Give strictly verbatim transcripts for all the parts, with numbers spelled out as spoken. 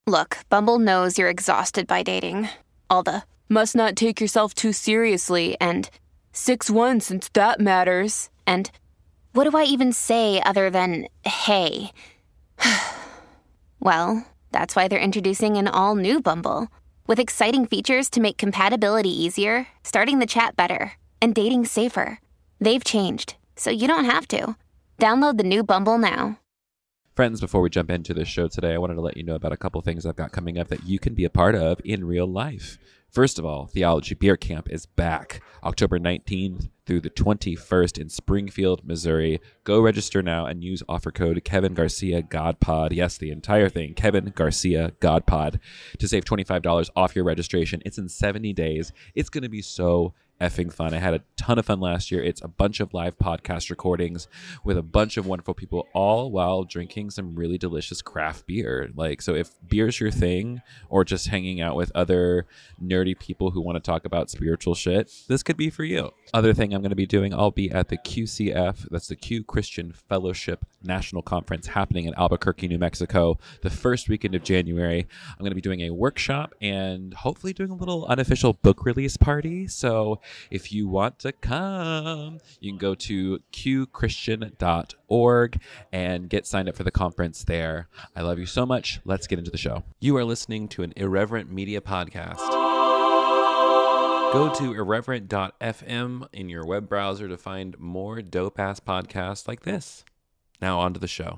Look, Bumble knows you're exhausted by dating. All the must not take yourself too seriously and six one since that matters. And what do I even say other than hey? Well, that's why they're introducing an all-new Bumble with exciting features to make compatibility easier, starting the chat better, and dating safer. They've changed, so you don't have to. Download the new Bumble now. Friends, before we jump into this show today, I wanted to let you know about a couple things I've got coming up that you can be a part of in real life. First of all, Theology Beer Camp is back October nineteenth through the twenty-first in Springfield, Missouri. Go register now and use offer code Kevin Garcia GodPod. Yes, the entire thing, Kevin Garcia GodPod, to save twenty-five dollars off your registration. It's in seventy days. It's going to be so effing fun. I had a ton of fun last year. It's a bunch of live podcast recordings with a bunch of wonderful people, all while drinking some really delicious craft beer. Like, so if beer's your thing, or just hanging out with other nerdy people who want to talk about spiritual shit, this could be for you. Other thing I'm going to be doing, I'll be at the Q C F, that's the Q Christian Fellowship National Conference, happening in Albuquerque, New Mexico, the first weekend of January. I'm going to be doing a workshop and hopefully doing a little unofficial book release party. So if you want to come, you can go to q christian dot org and get signed up for the conference there. I love you so much. Let's get into the show. You are listening to an Irreverent Media podcast. Go to irreverent dot f m in your web browser to find more dope-ass podcasts like this. Now on to the show.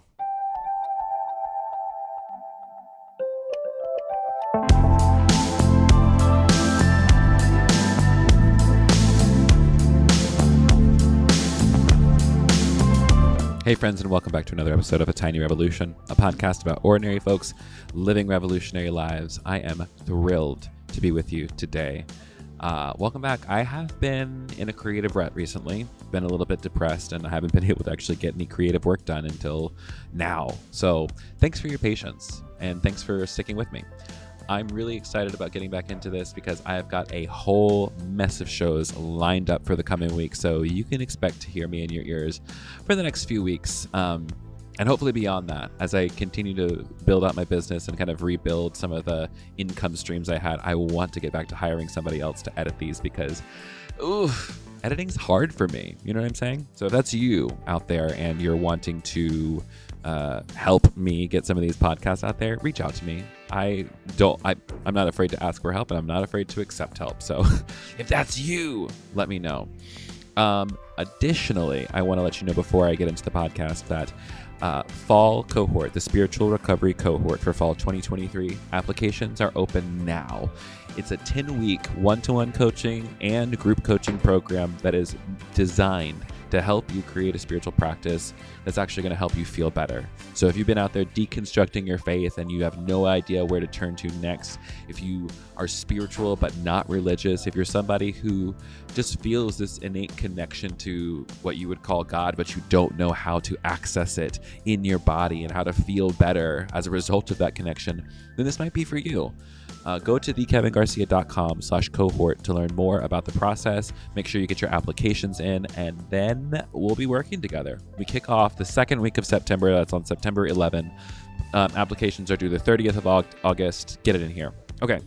Hey friends, and welcome back to another episode of A Tiny Revolution, a podcast about ordinary folks living revolutionary lives. I am thrilled to be with you today. Uh, welcome back. I have been in a creative rut recently, been a little bit depressed, and I haven't been able to actually get any creative work done until now. So thanks for your patience, and thanks for sticking with me. I'm really excited about getting back into this because I have got a whole mess of shows lined up for the coming week. So you can expect to hear me in your ears for the next few weeks. Um, and hopefully beyond that, as I continue to build out my business and kind of rebuild some of the income streams I had, I want to get back to hiring somebody else to edit these because, ooh, editing's hard for me. You know what I'm saying? So if that's you out there and you're wanting to uh, help me get some of these podcasts out there, reach out to me. I don't, I, I'm not afraid to ask for help, and I'm not afraid to accept help. So if that's you, let me know. Um, additionally, I want to let you know before I get into the podcast that uh, fall cohort, the spiritual recovery cohort for fall twenty twenty-three applications are open now. It's a ten-week one-to-one coaching and group coaching program that is designed to help you create a spiritual practice that's actually going to help you feel better. So if you've been out there deconstructing your faith and you have no idea where to turn to next, if you are spiritual but not religious, if you're somebody who just feels this innate connection to what you would call God, but you don't know how to access it in your body and how to feel better as a result of that connection, then this might be for you. Uh, go to the kevin garcia dot com slash cohort to learn more about the process. Make sure you get your applications in, and then we'll be working together. We kick off the second week of September. That's on September eleventh. Um, applications are due the thirtieth of August. Get it in here. Okay.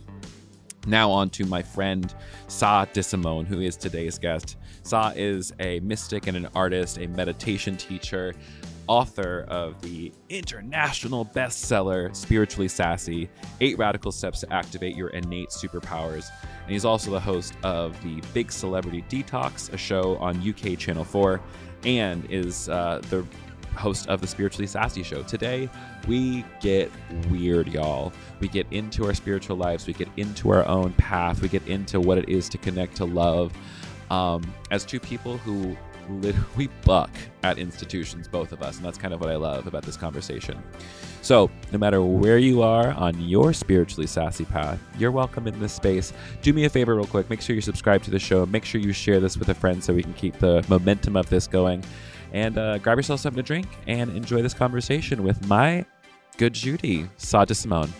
Now on to my friend Sa DeSimone, who is today's guest. Sa is a mystic and an artist, a meditation teacher, author of the international bestseller, Spiritually Sassy, Eight Radical Steps to Activate Your Innate Superpowers. And he's also the host of the Big Celebrity Detox, a show on U K Channel four, and is uh, the host of the Spiritually Sassy show. Today, we get weird, y'all. We get into our spiritual lives. We get into our own path. We get into what it is to connect to love. Um, as two people who we buck at institutions, both of us, and that's kind of what I love about this conversation. So no matter where you are on your spiritually sassy path, you're welcome in this space. Do me a favor real quick. Make sure you subscribe to the show. Make sure you share this with a friend so we can keep the momentum of this going. And uh, grab yourself something to drink and enjoy this conversation with my good Judy, Sa DeSimone.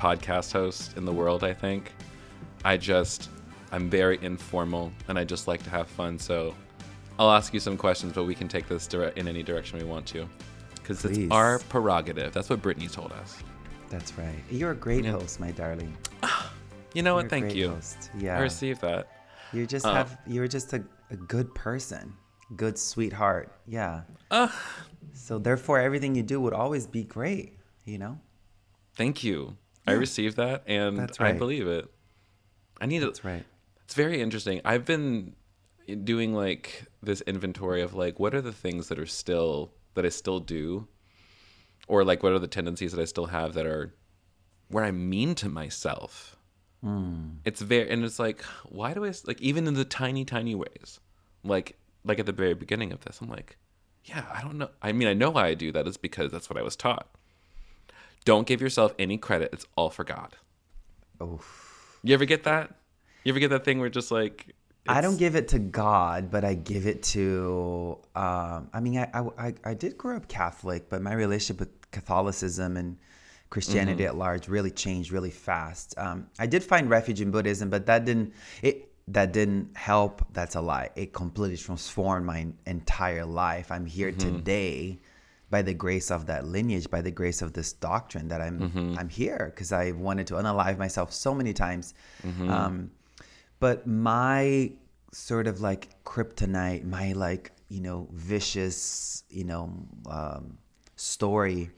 podcast host in the world, I think. I just, I'm very informal, and I just like to have fun. So I'll ask you some questions, but we can take this dire- in any direction we want to. Because it's our prerogative. That's what Brittany told us. That's right. You're a great Yeah. host, my darling. You know You're what? a Thank great you. host. Yeah. I received that. You just Uh, have. You're just a, a good person, good sweetheart. Yeah. Uh, So therefore, everything you do would always be great. You know. Thank you. I Yeah. received that, and That's I right. believe it. I need to. That's right. It's very interesting. I've been doing like this inventory of like what are the things that are still that I still do, or like what are the tendencies that I still have that are where I'm mean to myself. Mm. It's very, and it's like, why do I like even in the tiny, tiny ways, like like at the very beginning of this, I'm like, yeah, I don't know. I mean, I know why I do that. It's because that's what I was taught. Don't give yourself any credit. It's all for God. Oh. You ever get that? You ever get that thing where just like I don't it's- give it to God, but I give it to. Um, I mean, I, I I did grow up Catholic, but my relationship with Catholicism and Christianity Mm-hmm. at large really changed really fast. Um, I did find refuge in Buddhism, but that didn't it that didn't help. That's a lie. It completely transformed my entire life. I'm here Mm-hmm. today by the grace of that lineage, by the grace of this doctrine that I'm Mm-hmm. I'm here because I wanted to unalive myself so many times. Mm-hmm. Um, but my sort of like kryptonite, my like, you know, vicious, you know, um, story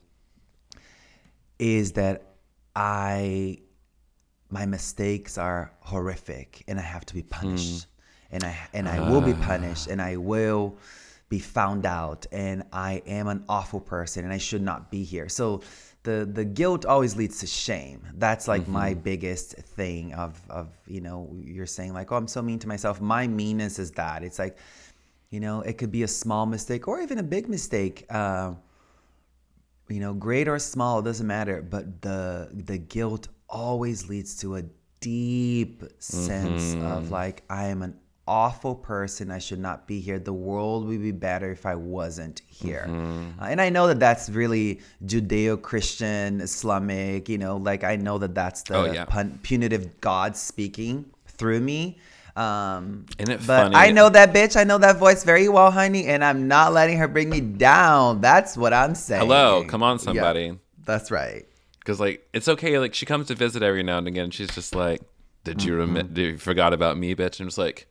is that I, my mistakes are horrific and I have to be punished. And I and I will be punished and I will be found out and I am an awful person and I should not be here. So the the guilt always leads to shame. That's like my biggest thing of of you know, you're saying like, oh, I'm so mean to myself. My meanness is that it's like, you know, it could be a small mistake or even a big mistake. Uh, you know, great or small, it doesn't matter. But the the guilt always leads to a deep sense of like, I am an awful person. I should not be here. The world would be better if I wasn't here. Uh, and I know that that's really Judeo-Christian, Islamic, you know, like I know that that's the Oh, yeah. pun- punitive God speaking through me. Um, Isn't it but funny? I know that bitch. I know that voice very well, honey, and I'm not letting her bring me down. That's what I'm saying. Hello, come on, Yeah, somebody. that's right. Because like it's okay. Like she comes to visit every now and again. She's just like, "Did you Mm-hmm. rem- did you forgot about me, bitch?" And it's like,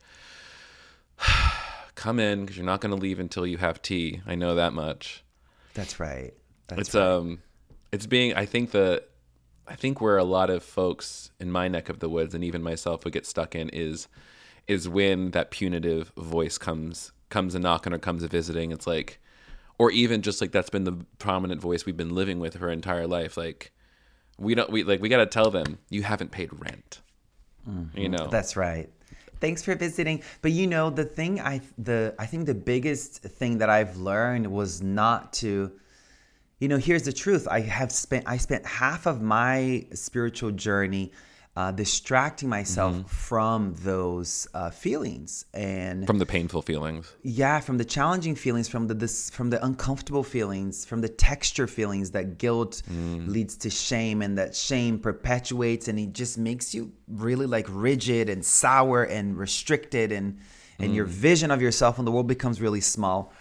"Come in, because you're not gonna leave until you have tea. I know that much." That's right. That's It's right. um, it's being. I think the, I think where a lot of folks in my neck of the woods and even myself would get stuck in is, is when that punitive voice comes comes a knocking or comes a visiting. It's like, or even just like that's been the prominent voice we've been living with her entire life. Like, we don't we like we got to tell them you haven't paid rent. You know. That's right. Thanks for visiting. But you know, the thing I the I think the biggest thing that I've learned was not to, you know, here's the truth. I have spent I spent half of my spiritual journey uh, distracting myself from those uh, feelings and From the painful feelings. yeah, from the challenging feelings, from the this, from the uncomfortable feelings, from the texture feelings that guilt leads to shame, and that shame perpetuates, and it just makes you really like rigid and sour and restricted, and and your vision of yourself in the world becomes really small.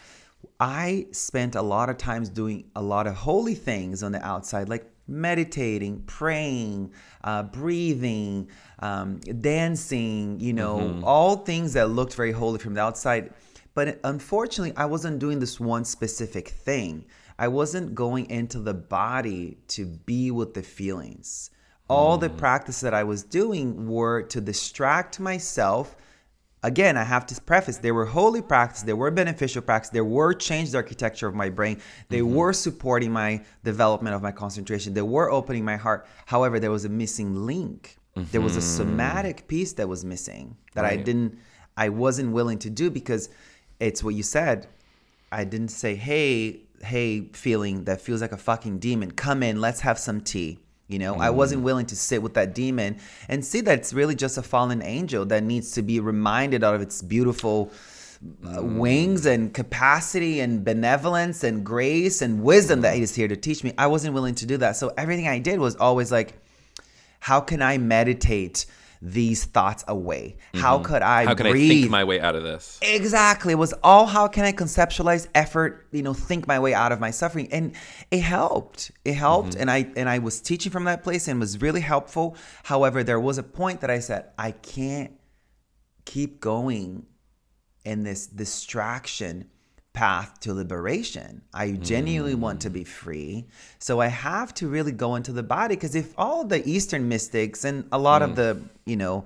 I spent a lot of times doing a lot of holy things on the outside, like meditating, praying, uh, breathing, um, dancing, you know, all things that looked very holy from the outside. But unfortunately, I wasn't doing this one specific thing. I wasn't going into the body to be with the feelings. All the practices that I was doing were to distract myself. Again, I have to preface, they were holy practices, they were beneficial practices, they were changed the architecture of my brain, they Mm-hmm. were supporting my development of my concentration, they were opening my heart. However, there was a missing link. There was a somatic piece that was missing that I Right. didn't, I wasn't willing to do because it's what you said. I didn't say, hey, hey, feeling that feels like a fucking demon, come in, let's have some tea. You know, I wasn't willing to sit with that demon and see that it's really just a fallen angel that needs to be reminded of its beautiful uh, wings and capacity and benevolence and grace and wisdom that he is here to teach me. I wasn't willing to do that. So everything I did was always like, How can I meditate these thoughts away? Mm-hmm. How could I How can breathe? I think my way out of this? Exactly. It was all how can I conceptualize effort, you know, think my way out of my suffering. And it helped. It helped. Mm-hmm. And I and I was teaching from that place and was really helpful. However, there was a point that I said, I can't keep going in this distraction path to liberation. I genuinely mm. want to be free. So I have to really go into the body, because if all the Eastern mystics and a lot mm. of the, you know,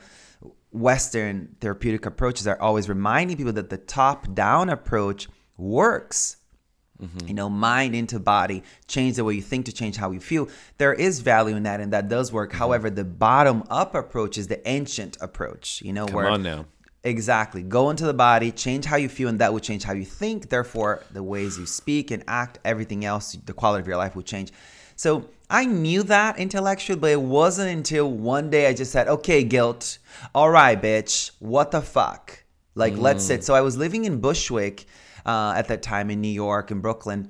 Western therapeutic approaches are always reminding people that the top-down approach works, mm-hmm. you know, mind into body, change the way you think to change how you feel. There is value in that, and that does work. Mm-hmm. However, the bottom-up approach is the ancient approach, you know, Come where on now. Exactly. Go into the body, change how you feel, and that will change how you think. Therefore, the ways you speak and act, everything else, the quality of your life will change. So I knew that intellectually, but it wasn't until one day I just said, okay, guilt. All right, bitch. What the fuck? Like, mm. let's sit. So I was living in Bushwick uh, at that time in New York and Brooklyn.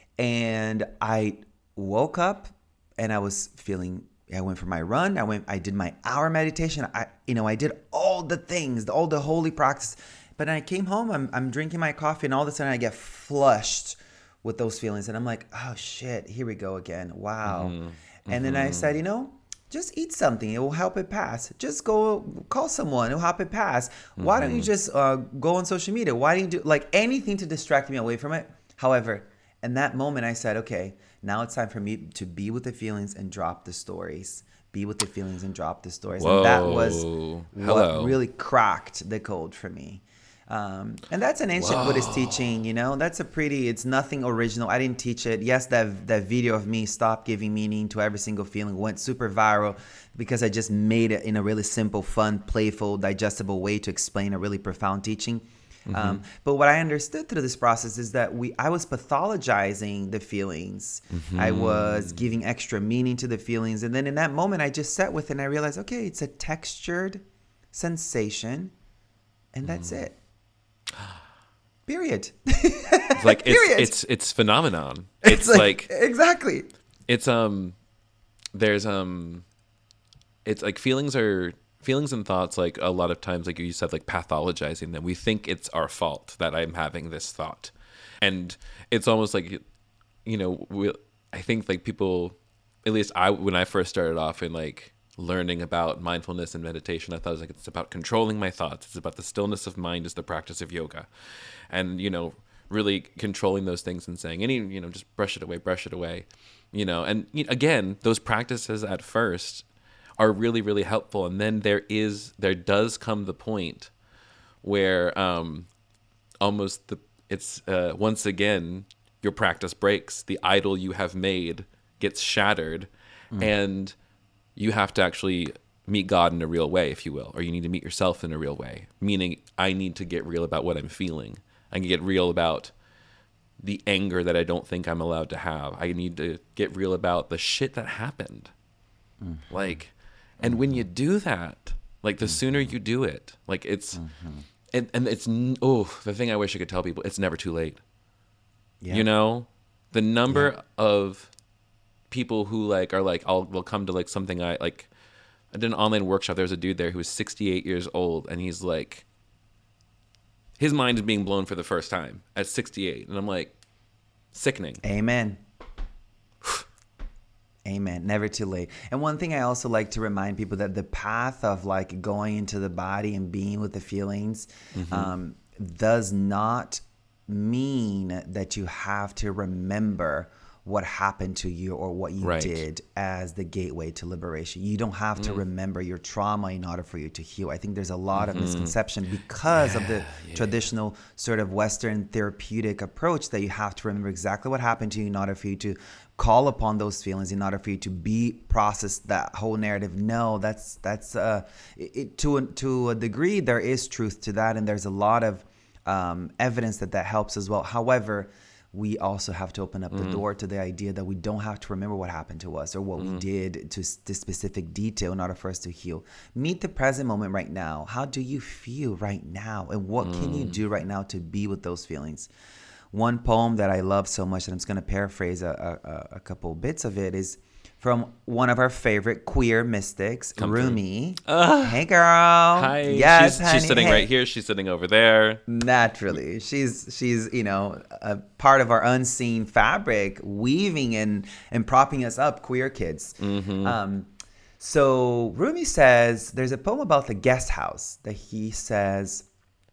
And I woke up and I was feeling I went for my run. I went. I did my hour meditation. I, you know, I did all the things, all the holy practice. But then I came home. I'm, I'm drinking my coffee, and all of a sudden I get flushed with those feelings, and I'm like, oh shit, here we go again. Wow. Mm-hmm. And then I said, you know, just eat something. It will help it pass. Just go call someone. It will help it pass. Mm-hmm. Why don't you just uh, go on social media? Why don't you do like anything to distract me away from it? However, in that moment, I said, okay. Now it's time for me to be with the feelings and drop the stories. Be with the feelings and drop the stories. Whoa. And that was Hello. what really cracked the code for me. Um, and that's an ancient Whoa. Buddhist teaching, you know. That's a pretty, it's nothing original. I didn't teach it. Yes, that that video of me stop giving meaning to every single feeling went super viral because I just made it in a really simple, fun, playful, digestible way to explain a really profound teaching. Mm-hmm. Um, but what I understood through this process is that we I was pathologizing the feelings. Mm-hmm. I was giving extra meaning to the feelings. And then in that moment, I just sat with it and I realized, okay, it's a textured sensation. And that's mm. it. Period. It's like Period. it's, it's it's phenomenon. It's, it's like, like exactly. It's um there's um it's like feelings are Feelings and thoughts, like a lot of times, like you said, like pathologizing them. We think it's our fault that I'm having this thought. And it's almost like, you know, we, I think like people, at least I, when I first started off in like learning about mindfulness and meditation, I thought it was like, it's about controlling my thoughts. It's about the stillness of mind is the practice of yoga. And, you know, really controlling those things and saying, any, you know, just brush it away, brush it away, you know. And you know, again, those practices at first are really, really helpful. And then there is, there does come the point where um, almost the, it's uh, once again, your practice breaks. The idol you have made gets shattered mm. and you have to actually meet God in a real way, if you will, or you need to meet yourself in a real way. Meaning I need to get real about what I'm feeling. I can get real about the anger that I don't think I'm allowed to have. I need to get real about the shit that happened. Mm. Like, and when you do that, like the sooner you do it, like it's, mm-hmm. and, and it's, oh, the thing I wish I could tell people, it's never too late. Yeah. You know, the number yeah. of people who like are like, I'll, will come to like something I like, I did an online workshop. There was a dude there who was sixty-eight years old and he's like, his mind is being blown for the first time at sixty-eight. And I'm like, sickening. Amen. Amen. Never too late. And one thing I also like to remind people that the path of like going into the body and being with the feelings mm-hmm. um, does not mean that you have to remember what happened to you or what you right. did as the gateway to liberation. You don't have mm. to remember your trauma in order for you to heal. I think there's a lot mm-hmm. of misconception because yeah, of the yeah. traditional sort of Western therapeutic approach that you have to remember exactly what happened to you in order for you to call upon those feelings, in order for you to be process that whole narrative. No, that's that's uh, it, to a, to a degree there is truth to that, and there's a lot of um, evidence that that helps as well. However, we also have to open up the mm. door to the idea that we don't have to remember what happened to us or what mm. we did to this specific detail in order for us to heal. Meet the present moment right now. How do you feel right now? And what mm. can you do right now to be with those feelings? One poem that I love so much, and I'm just going to paraphrase a, a, a couple bits of it, is from one of our favorite queer mystics, Come Rumi. Uh, Hey, girl. Hi. Yes, she's, honey. she's sitting Hey. right here. She's sitting over there. Naturally, she's she's you know a part of our unseen fabric, weaving and and propping us up, queer kids. Mm-hmm. Um, so Rumi says there's a poem about the guest house that he says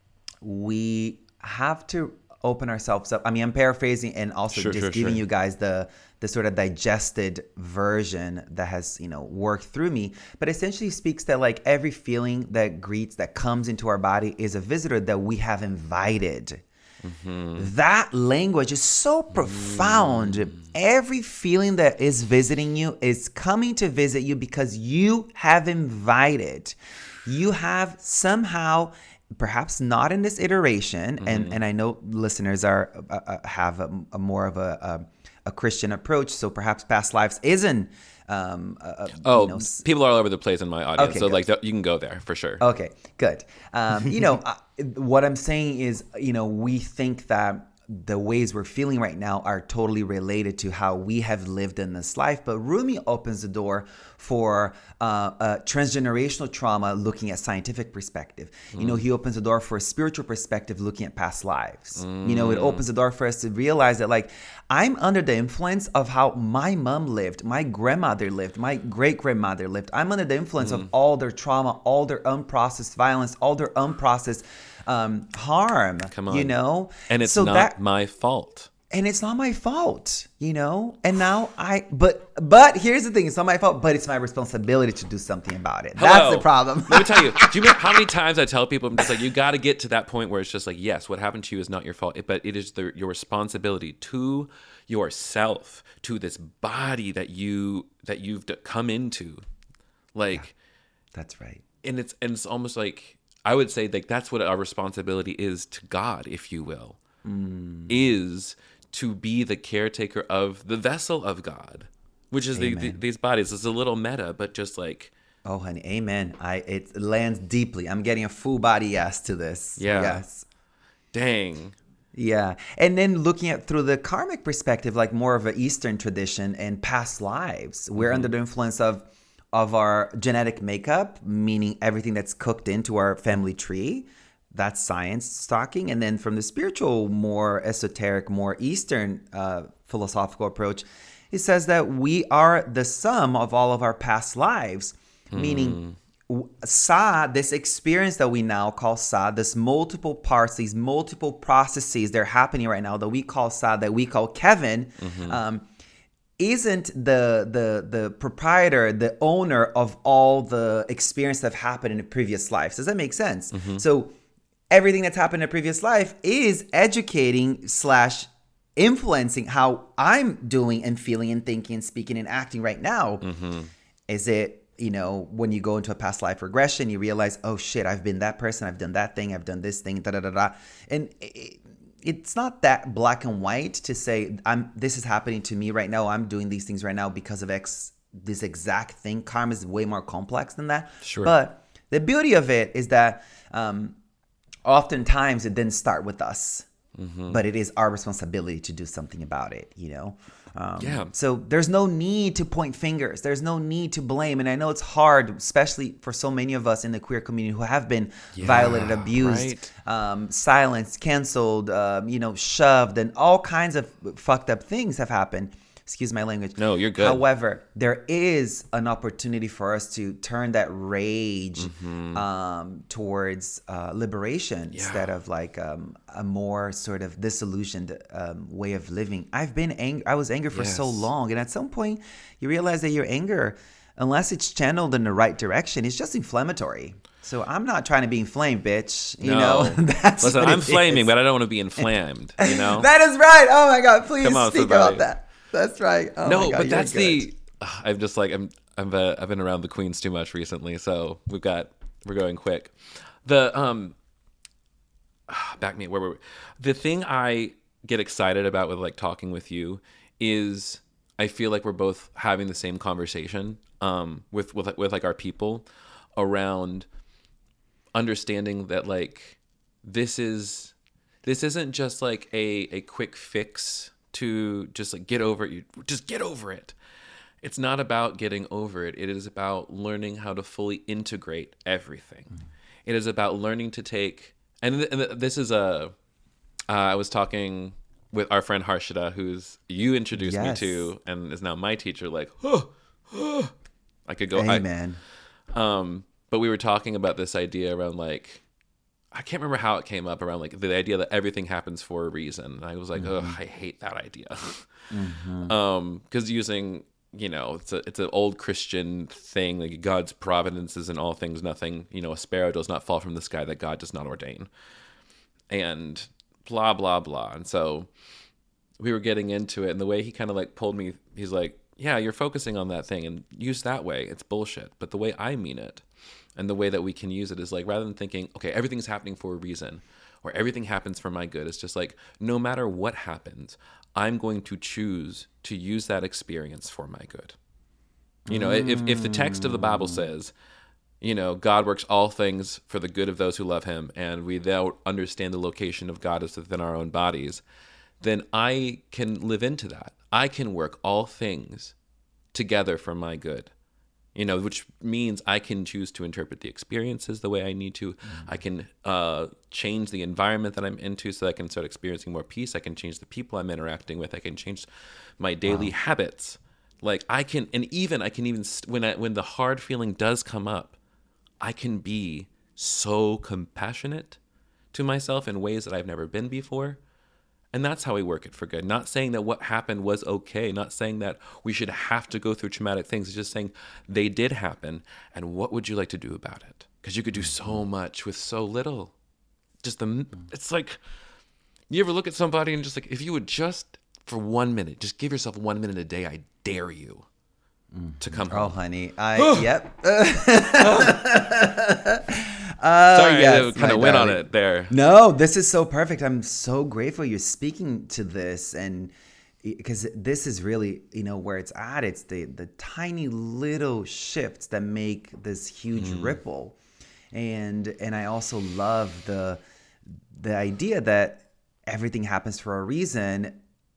we have to open ourselves up. I mean, I'm paraphrasing and also Sure, just sure, giving sure. you guys the the sort of digested version that has, you know, worked through me. But essentially speaks that like every feeling that greets, that comes into our body is a visitor that we have invited. Mm-hmm. That language is so profound. Mm. Every feeling that is visiting you is coming to visit you because you have invited. You have somehow, perhaps not in this iteration, mm-hmm. and, and I know listeners are uh, uh, have a, a more of a, a a Christian approach, so perhaps past lives isn't. Um, uh, oh, you know, people are all over the place in my audience, okay, so good. like you can go there for sure. Okay, good. Um, you know, uh, what I'm saying is, you know, we think that the ways we're feeling right now are totally related to how we have lived in this life. But Rumi opens the door for uh, a transgenerational trauma looking at scientific perspective. Mm. You know, he opens the door for a spiritual perspective looking at past lives. Mm. You know, it opens the door for us to realize that, like, I'm under the influence of how my mom lived, my grandmother lived, my great-grandmother lived. I'm under the influence mm. of all their trauma, all their unprocessed violence, all their unprocessed um harm. Come on. You know, and it's so not that, my fault, and it's not my fault, you know. And now I but but here's the thing, it's not my fault, but it's my responsibility to do something about it. Hello. That's the problem. Let me tell you, do you remember how many times I tell people, I'm just like, you got to get to that point where it's just like, yes, what happened to you is not your fault, but it is the, your responsibility to yourself, to this body that you that you've come into, like yeah, that's right. And it's and it's almost like, I would say, like, that's what our responsibility is to God, if you will, mm. is to be the caretaker of the vessel of God, which is the, the, these bodies. It's a little meta, but just like, oh, honey, amen. I it lands deeply. I'm getting a full body yes to this. Yeah. Yes. Dang. Yeah. And then looking at through the karmic perspective, like more of an Eastern tradition and past lives, we're mm-hmm. under the influence of of our genetic makeup, meaning everything that's cooked into our family tree. That's science talking. And then from the spiritual, more esoteric, more Eastern uh, philosophical approach, it says that we are the sum of all of our past lives, mm. meaning Sa, this experience that we now call Sa, this multiple parts, these multiple processes, they're happening right now that we call Sa, that we call Kevin, mm-hmm. um, isn't the the the proprietor, the owner of all the experience that have happened in a previous life. Does that make sense? Mm-hmm. So everything that's happened in a previous life is educating slash influencing how I'm doing and feeling and thinking and speaking and acting right now. Mm-hmm. Is it, you know, when you go into a past life regression, you realize, oh shit, I've been that person, I've done that thing, I've done this thing, da da da da. And it, it's not that black and white to say, I'm this is happening to me right now, I'm doing these things right now because of X, this exact thing. Karma is way more complex than that. Sure. But the beauty of it is that um, oftentimes it didn't start with us, mm-hmm. but it is our responsibility to do something about it, you know? Um, yeah. So there's no need to point fingers. There's no need to blame. And I know it's hard, especially for so many of us in the queer community who have been yeah, violated, abused, right. um, silenced, canceled, um, you know, shoved, and all kinds of fucked up things have happened. Excuse my language. No, you're good. However, there is an opportunity for us to turn that rage mm-hmm. um, towards uh, liberation yeah. instead of like um, a more sort of disillusioned um, way of living. I've been angry. I was angry for yes. so long. And at some point, you realize that your anger, unless it's channeled in the right direction, is just inflammatory. So I'm not trying to be inflamed, bitch. You no. know, that's Listen, what I'm it flaming, is. but I don't want to be inflamed. You know, that is right. Oh my God, please Come on, speak somebody. about that. That's right. Oh no, my God, but that's good. the. Uh, I'm just like I'm. I'm. Uh, I've been around the queens too much recently, so we've got. We're going quick. The um. Back me. Where were we? The thing I get excited about with like talking with you is I feel like we're both having the same conversation. Um, with with with like our people around understanding that like this is this isn't just like a a quick fix to just like get over it. You just get over it. it's not about getting over it. It is about learning how to fully integrate everything. Mm. It is about learning to take, and, th- and th- this is a, uh, I was talking with our friend Harshita, who's you introduced yes. me to and is now my teacher, like, oh, oh. I could go. Amen. I, um, but we were talking about this idea around like, I can't remember how it came up around like the idea that everything happens for a reason. And I was like, mm-hmm. oh, I hate that idea. mm-hmm. Um, because using, you know, it's a it's an old Christian thing, like God's providence is in all things, nothing, you know, a sparrow does not fall from the sky that God does not ordain. And blah, blah, blah. And so we were getting into it, and the way he kind of like pulled me, he's like, yeah, you're focusing on that thing and use that way. It's bullshit. But the way I mean it and the way that we can use it is like, rather than thinking, okay, everything's happening for a reason or everything happens for my good. It's just like, no matter what happens, I'm going to choose to use that experience for my good. You know, mm. if, if the text of the Bible says, you know, God works all things for the good of those who love him, and we don't understand the location of God is within our own bodies, then I can live into that. I can work all things together for my good, you know, which means I can choose to interpret the experiences the way I need to. Mm-hmm. I can uh, change the environment that I'm into so that I can start experiencing more peace. I can change the people I'm interacting with. I can change my daily wow. habits. Like I can, and even I can even, when I, when the hard feeling does come up, I can be so compassionate to myself in ways that I've never been before. And that's how we work it for good. Not saying that what happened was okay. Not saying that we should have to go through traumatic things. It's just saying they did happen. And what would you like to do about it? Because you could do so much with so little. Just the, it's like, you ever look at somebody and just like, if you would just, for one minute, just give yourself one minute a day, I dare you to come home. Oh, honey. I, yep. Uh, Sorry, yes, I kind of went on it there. No, this is so perfect. I'm so grateful you're speaking to this, and because this is really, you know, where it's at. It's the the tiny little shifts that make this huge mm. ripple, and and I also love the the idea that everything happens for a reason.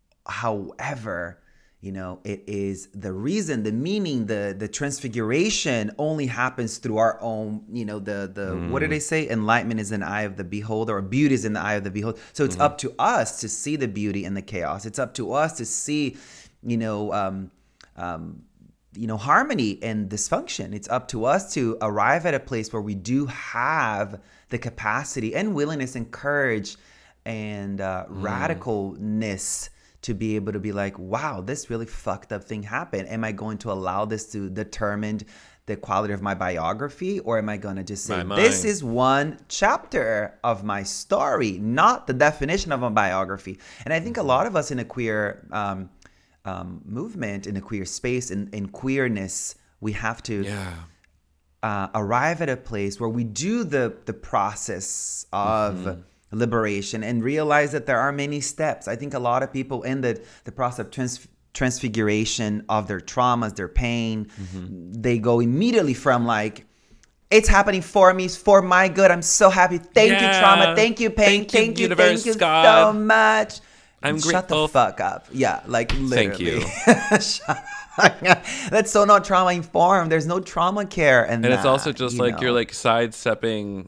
However, you know, it is the reason, the meaning, the the transfiguration only happens through our own, you know, the, the mm. what do they say? Enlightenment is in the eye of the beholder, or beauty is in the eye of the beholder. So it's mm-hmm. up to us to see the beauty in the chaos. It's up to us to see, you know, um, um, you know, harmony and dysfunction. It's up to us to arrive at a place where we do have the capacity and willingness and courage and uh, mm. radicalness to be able to be like, wow, this really fucked up thing happened. Am I going to allow this to determine the quality of my biography? Or am I going to just say, this is one chapter of my story, not the definition of a biography? And I think a lot of us in a queer um, um, movement, in a queer space, in, in queerness, we have to yeah. uh, arrive at a place where we do the, the process of... Mm-hmm. liberation and realize that there are many steps. I think a lot of people in the, the process of trans, transfiguration of their traumas, their pain, mm-hmm. they go immediately from like, it's happening for me, it's for my good. I'm so happy. Thank yeah. you, trauma. Thank you, pain. Thank, thank you, universe, thank you God. so much. I'm Shut grateful. the fuck up. Yeah, like literally. Thank you. That's so not trauma informed. There's no trauma care. And, and that, it's also just you like know. You're like sidestepping.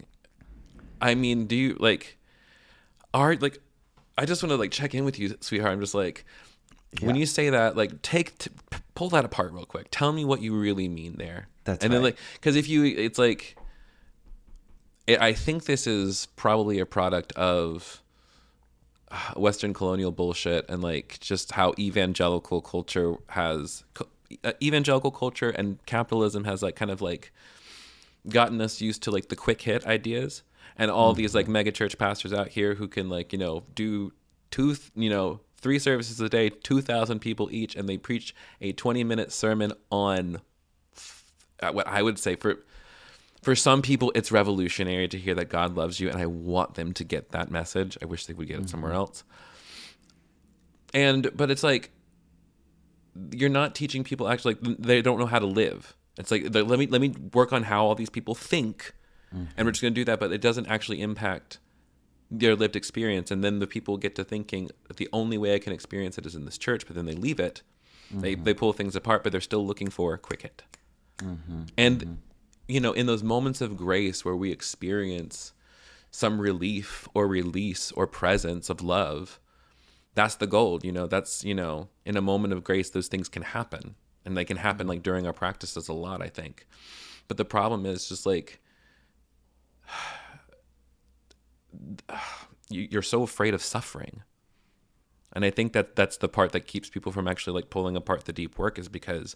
I mean, do you like... Are like, I just want to like check in with you, sweetheart. I'm just like, yeah. when you say that, like, take t- pull that apart real quick. Tell me what you really mean there. That's and right. then like, because if you, it's like, it, I think this is probably a product of uh, Western colonial bullshit and like just how evangelical culture has, uh, evangelical culture and capitalism has like kind of like gotten us used to like the quick hit ideas. And all mm-hmm. these like mega church pastors out here who can like, you know, do two, you know, three services a day, two thousand people each. And they preach a twenty minute sermon on uh, what I would say for, for some people, it's revolutionary to hear that God loves you. And I want them to get that message. I wish they would get it mm-hmm. somewhere else. And, but it's like, you're not teaching people actually, like, they don't know how to live. It's like, let me, let me work on how all these people think. Mm-hmm. And we're just going to do that, but it doesn't actually impact their lived experience. And then the people get to thinking that the only way I can experience it is in this church, but then they leave it. Mm-hmm. They they pull things apart, but they're still looking for a quick hit. Mm-hmm. And, mm-hmm. you know, in those moments of grace where we experience some relief or release or presence of love, that's the gold. You know, that's, you know, in a moment of grace, those things can happen. And they can happen like during our practices a lot, I think. But the problem is just like, you're so afraid of suffering. And I think that that's the part that keeps people from actually like pulling apart the deep work, is because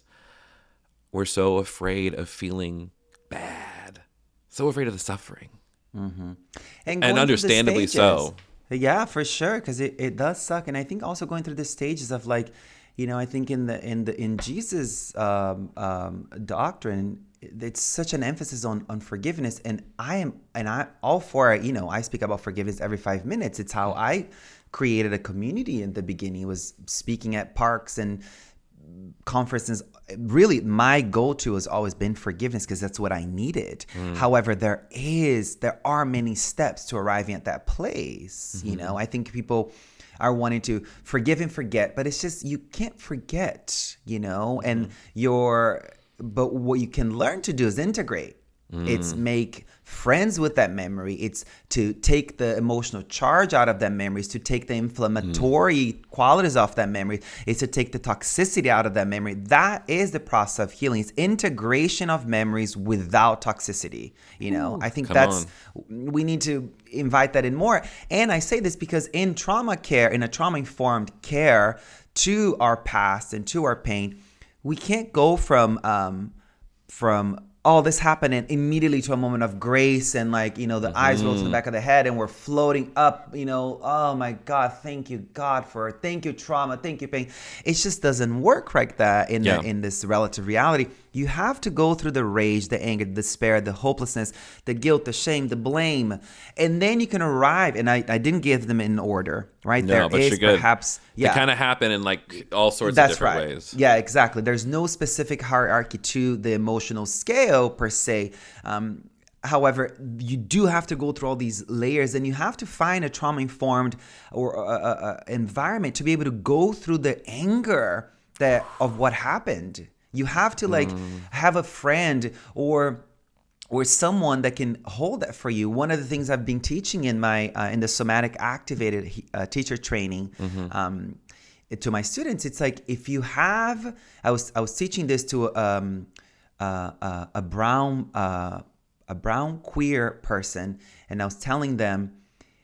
we're so afraid of feeling bad, so afraid of the suffering. Mm-hmm. And, and understandably so. Yeah, for sure, because it, it does suck. And I think also going through the stages of like, you know, I think in the in the in Jesus' um, um, doctrine, it's such an emphasis on on forgiveness. And I am and I all for it. You know, I speak about forgiveness every five minutes. It's how I created a community in the beginning. It was speaking at parks and conferences. Really, my go-to has always been forgiveness, because that's what I needed. Mm. However, there is there are many steps to arriving at that place. Mm-hmm. You know, I think people are wanting to forgive and forget, but it's just, you can't forget, you know, mm-hmm. and your, but what you can learn to do is integrate. Mm. It's make friends with that memory. It's to take the emotional charge out of that memory. It's to take the inflammatory mm. qualities off that memory. It's to take the toxicity out of that memory. That is the process of healing. It's integration of memories without toxicity. You know, Ooh, I think that's, on. we need to invite that in more. And I say this because in trauma care, in a trauma-informed care to our past and to our pain, we can't go from, um, from, all this happened and immediately to a moment of grace and like, you know, the mm-hmm. eyes roll to the back of the head and we're floating up, you know, oh my God, thank you, God, for thank you, trauma, thank you, pain. It just doesn't work like that in yeah. the, in this relative reality. You have to go through the rage, the anger, the despair, the hopelessness, the guilt, the shame, the blame. And then you can arrive. And I, I didn't give them in order, right? No, there but is you're good. Perhaps, yeah. They kind of happen in like all sorts That's of different right. ways. Yeah, exactly. There's no specific hierarchy to the emotional scale per se. Um, However, you do have to go through all these layers, and you have to find a trauma-informed or uh, uh, environment to be able to go through the anger that of what happened. You have to like mm. have a friend or or someone that can hold that for you. One of the things I've been teaching in my uh, in the somatic activated uh, teacher training mm-hmm. um, to my students, it's like if you have, I was I was teaching this to um, uh, uh, a brown uh, a brown queer person, and I was telling them,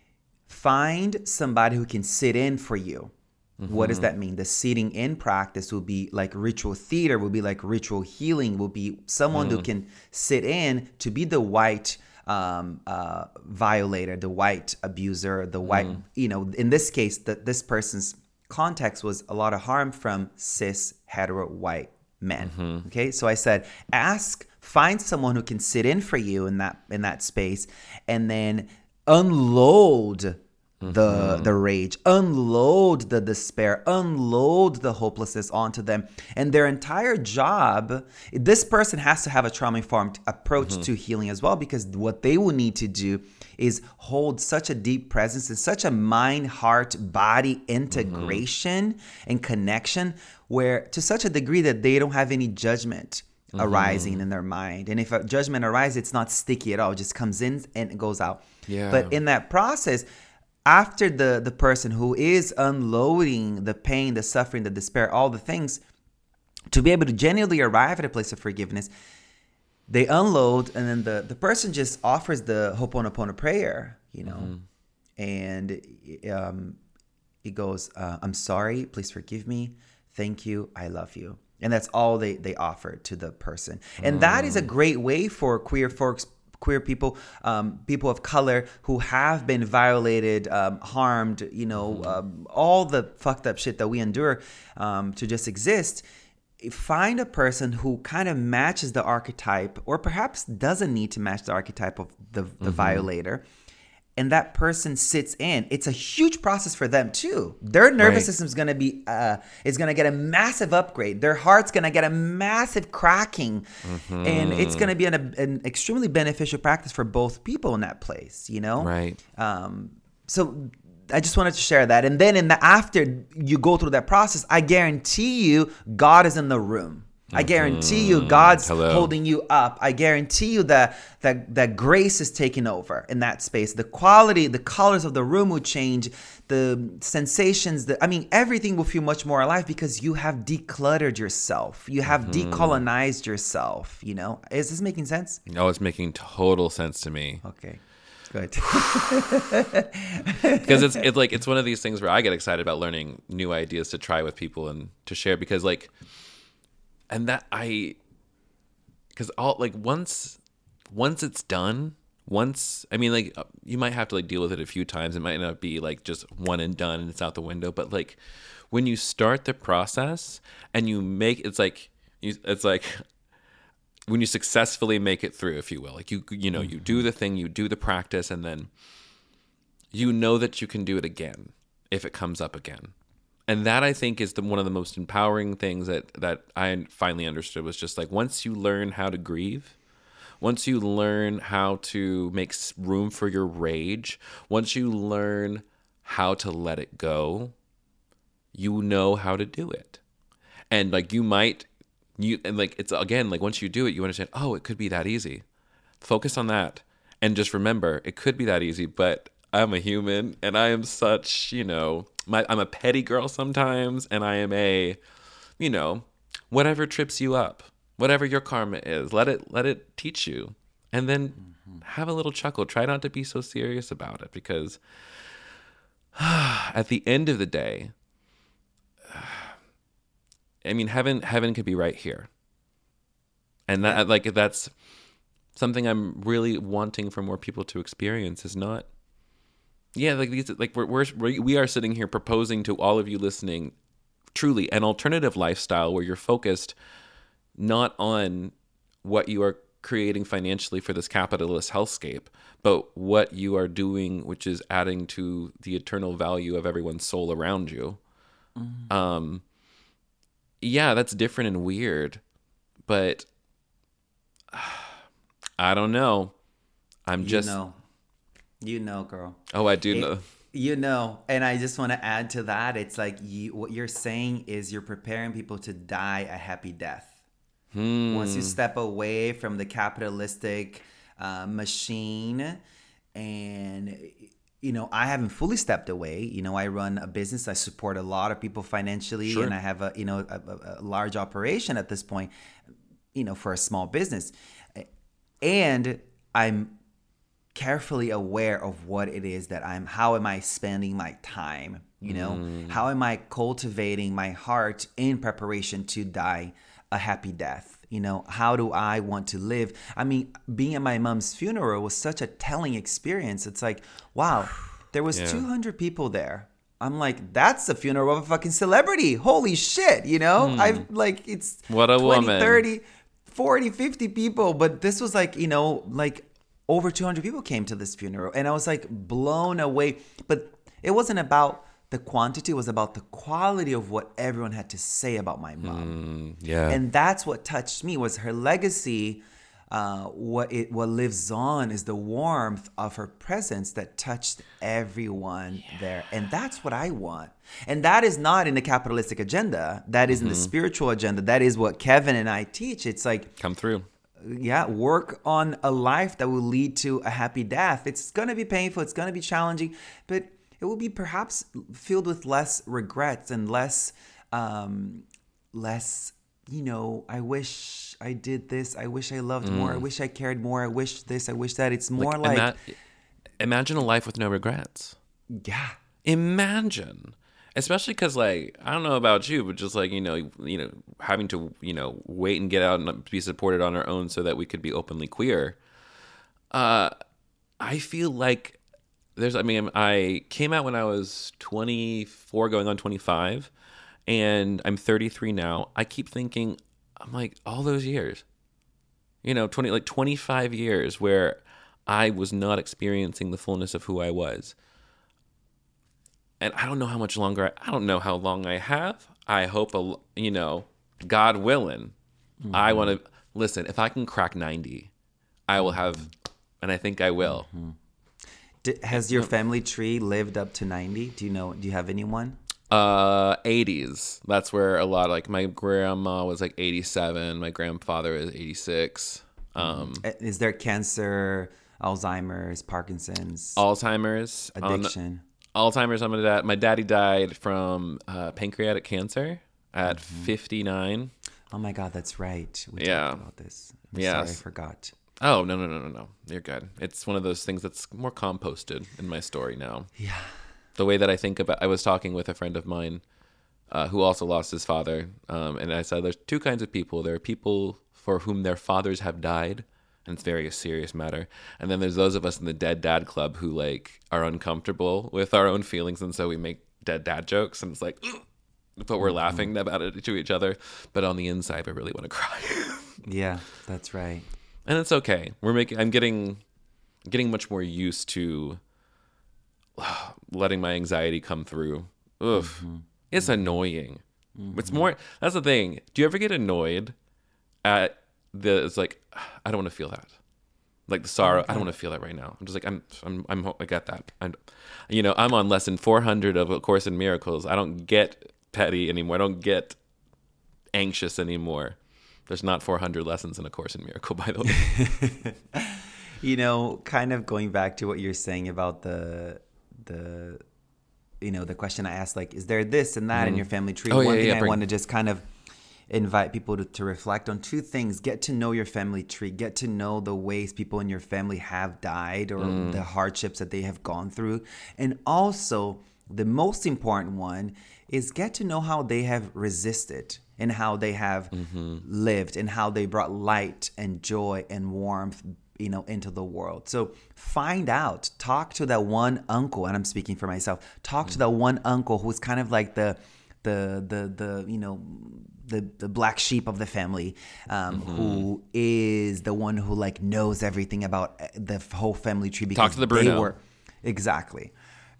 find somebody who can sit in for you. Mm-hmm. What does that mean? The sitting in practice will be like ritual theater, will be like ritual healing, will be someone mm. who can sit in to be the white um, uh, violator, the white abuser, the white, mm. you know, in this case, that this person's context was a lot of harm from cis, hetero, white men. Mm-hmm. Okay. So I said, ask, find someone who can sit in for you in that, in that space, and then unload the mm-hmm. the rage, unload the despair, unload the hopelessness onto them. And their entire job, this person has to have a trauma-informed approach mm-hmm. to healing as well, because what they will need to do is hold such a deep presence and such a mind, heart, body integration mm-hmm. and connection, where to such a degree that they don't have any judgment mm-hmm. arising in their mind. And if a judgment arises, it's not sticky at all. It just comes in and it goes out. Yeah. But in that process, after the, the person who is unloading the pain, the suffering, the despair, all the things, to be able to genuinely arrive at a place of forgiveness, they unload, and then the, the person just offers the Ho'oponopono prayer, you know, mm-hmm. and um, it goes, uh, I'm sorry, please forgive me, thank you, I love you. And that's all they, they offer to the person. And mm. that is a great way for queer folks, queer people, um, people of color who have been violated, um, harmed, you know, um, all the fucked up shit that we endure um, to just exist. Find a person who kind of matches the archetype, or perhaps doesn't need to match the archetype of the, the mm-hmm. violator. And that person sits in. It's a huge process for them too. Their nervous right. system is going to be, uh, is going to get a massive upgrade. Their heart's going to get a massive cracking, mm-hmm. and it's going to be an, an extremely beneficial practice for both people in that place. You know, right? Um, so I just wanted to share that. And then in the after you go through that process, I guarantee you God is in the room. I guarantee you God's Hello. holding you up. I guarantee you that, that that grace is taking over in that space. The quality, the colors of the room will change. The sensations, the, I mean, everything will feel much more alive because you have decluttered yourself. You have mm-hmm. decolonized yourself, you know? Is this making sense? No, it's making total sense to me. Okay. Good. Because it's it's like it's one of these things where I get excited about learning new ideas to try with people and to share because like and that I because all like once once it's done, once I mean like you might have to like deal with it a few times. It might not be like just one and done and it's out the window, but like when you start the process and you make it's like you, it's like when you successfully make it through, if you will, like you, you know, you do the thing, you do the practice, and then you know that you can do it again if it comes up again. And that I think is the, one of the most empowering things that, that I finally understood was just like, once you learn how to grieve, once you learn how to make room for your rage, once you learn how to let it go, you know how to do it. And like, you might, You and like it's again like once you do it, you understand. Oh, it could be that easy. Focus on that, and just remember, it could be that easy. But I'm a human, and I am such, you know, my, I'm a petty girl sometimes, and I am a, you know, whatever trips you up, whatever your karma is, let it let it teach you, and then mm-hmm. have a little chuckle. Try not to be so serious about it, because at the end of the day. I mean, heaven, heaven could be right here, and that, like, that's something I'm really wanting for more people to experience. Is not, yeah, like these, like we're, we're we are sitting here proposing to all of you listening, truly an alternative lifestyle where you're focused not on what you are creating financially for this capitalist hellscape, but what you are doing, which is adding to the eternal value of everyone's soul around you. Mm-hmm. Um. Yeah, that's different and weird, but uh, I don't know. I'm you just... You know. You know, girl. Oh, I do it, know. You know, and I just want to add to that. It's like you, what you're saying is you're preparing people to die a happy death. Hmm. Once you step away from the capitalistic uh, machine and... You know, I haven't fully stepped away. You know, I run a business. I support a lot of people financially, sure. and I have a, you know, a, a large operation at this point, you know, for a small business. And I'm carefully aware of what it is that I'm, how am I spending my time? You know, mm. how am I cultivating my heart in preparation to die a happy death? You know, how do I want to live? I mean, being at my mom's funeral was such a telling experience. It's like, wow, there was yeah. two hundred people there. I'm like, that's the funeral of a fucking celebrity. Holy shit, you know? Hmm. I've like, it's what a twenty, woman. thirty, forty, fifty people. But this was like, you know, like over two hundred people came to this funeral. And I was like blown away. But it wasn't about the quantity, was about the quality of what everyone had to say about my mom. Mm, yeah. And that's what touched me, was her legacy. Uh, what it what lives on is the warmth of her presence that touched everyone yeah. there. And that's what I want. And that is not in the capitalistic agenda. That is mm-hmm. in the spiritual agenda. That is what Kevin and I teach. It's like, come through. Yeah, work on a life that will lead to a happy death. It's going to be painful. It's going to be challenging. But it will be perhaps filled with less regrets and less, um, less, you know, I wish I did this. I wish I loved mm. more. I wish I cared more. I wish this. I wish that. It's more like... like ima- imagine a life with no regrets. Yeah. Imagine. Especially because, like, I don't know about you, but just like, you know, you know, having to, you know, wait and get out and be supported on our own so that we could be openly queer. Uh, I feel like There's, I mean, I came out when I was twenty-four, going on twenty-five, and I'm thirty-three now. I keep thinking, I'm like, all those years, you know, twenty, like twenty-five years where I was not experiencing the fullness of who I was. And I don't know how much longer, I, I don't know how long I have. I hope, a, you know, God willing, mm-hmm. I want to, listen, if I can crack ninety, I will have, and I think I will. Mm-hmm. D- has your family tree lived up to ninety? Do you know? Do you have anyone? Uh, eighties. That's where a lot. Like my grandma was like eighty-seven. My grandfather is eighty-six. Um, Is there cancer, Alzheimer's, Parkinson's, Alzheimer's, addiction? On, Alzheimer's. On my dad. My daddy died from uh, pancreatic cancer at mm-hmm. fifty-nine. Oh my God, that's right. We yeah. talked about this. I'm yes. sorry, I forgot. Oh no no no no no! You're good. It's one of those things that's more composted in my story now. Yeah. The way that I think about, I was talking with a friend of mine uh, who also lost his father, um, and I said, "There's two kinds of people. There are people for whom their fathers have died, and it's very a serious matter. And then there's those of us in the Dead Dad Club who like are uncomfortable with our own feelings, and so we make dead dad jokes, and it's like, ugh! But we're mm-hmm. laughing about it to each other. But on the inside, we really want to cry." Yeah, that's right. And it's okay. We're making. I'm getting, getting much more used to uh, letting my anxiety come through. Ugh, mm-hmm. It's annoying. Mm-hmm. It's more. That's the thing. Do you ever get annoyed at the? It's like I don't want to feel that. Like the sorrow. Oh, I don't want to feel that right now. I'm just like I'm. I'm. I'm I got that. I'm. You know, I'm on lesson four hundred of A Course in Miracles. I don't get petty anymore. I don't get anxious anymore. There's not four hundred lessons in A Course in Miracle, by the way. You know, kind of going back to what you're saying about the, the, you know, the question I asked, like, is there this and that mm. in your family tree? Oh, One yeah, thing yeah, I bring... want to just kind of invite people to, to reflect on two things. Get to know your family tree. Get to know the ways people in your family have died or mm. the hardships that they have gone through. And also, the most important one is get to know how they have resisted and how they have mm-hmm. lived and how they brought light and joy and warmth, you know, into the world. So find out, talk to that one uncle, and I'm speaking for myself, talk mm-hmm. to that one uncle who's kind of like the, the, the, the, you know, the, the black sheep of the family, um, mm-hmm. who is the one who like knows everything about the whole family tree. Because talk to the Bruno. They were, exactly.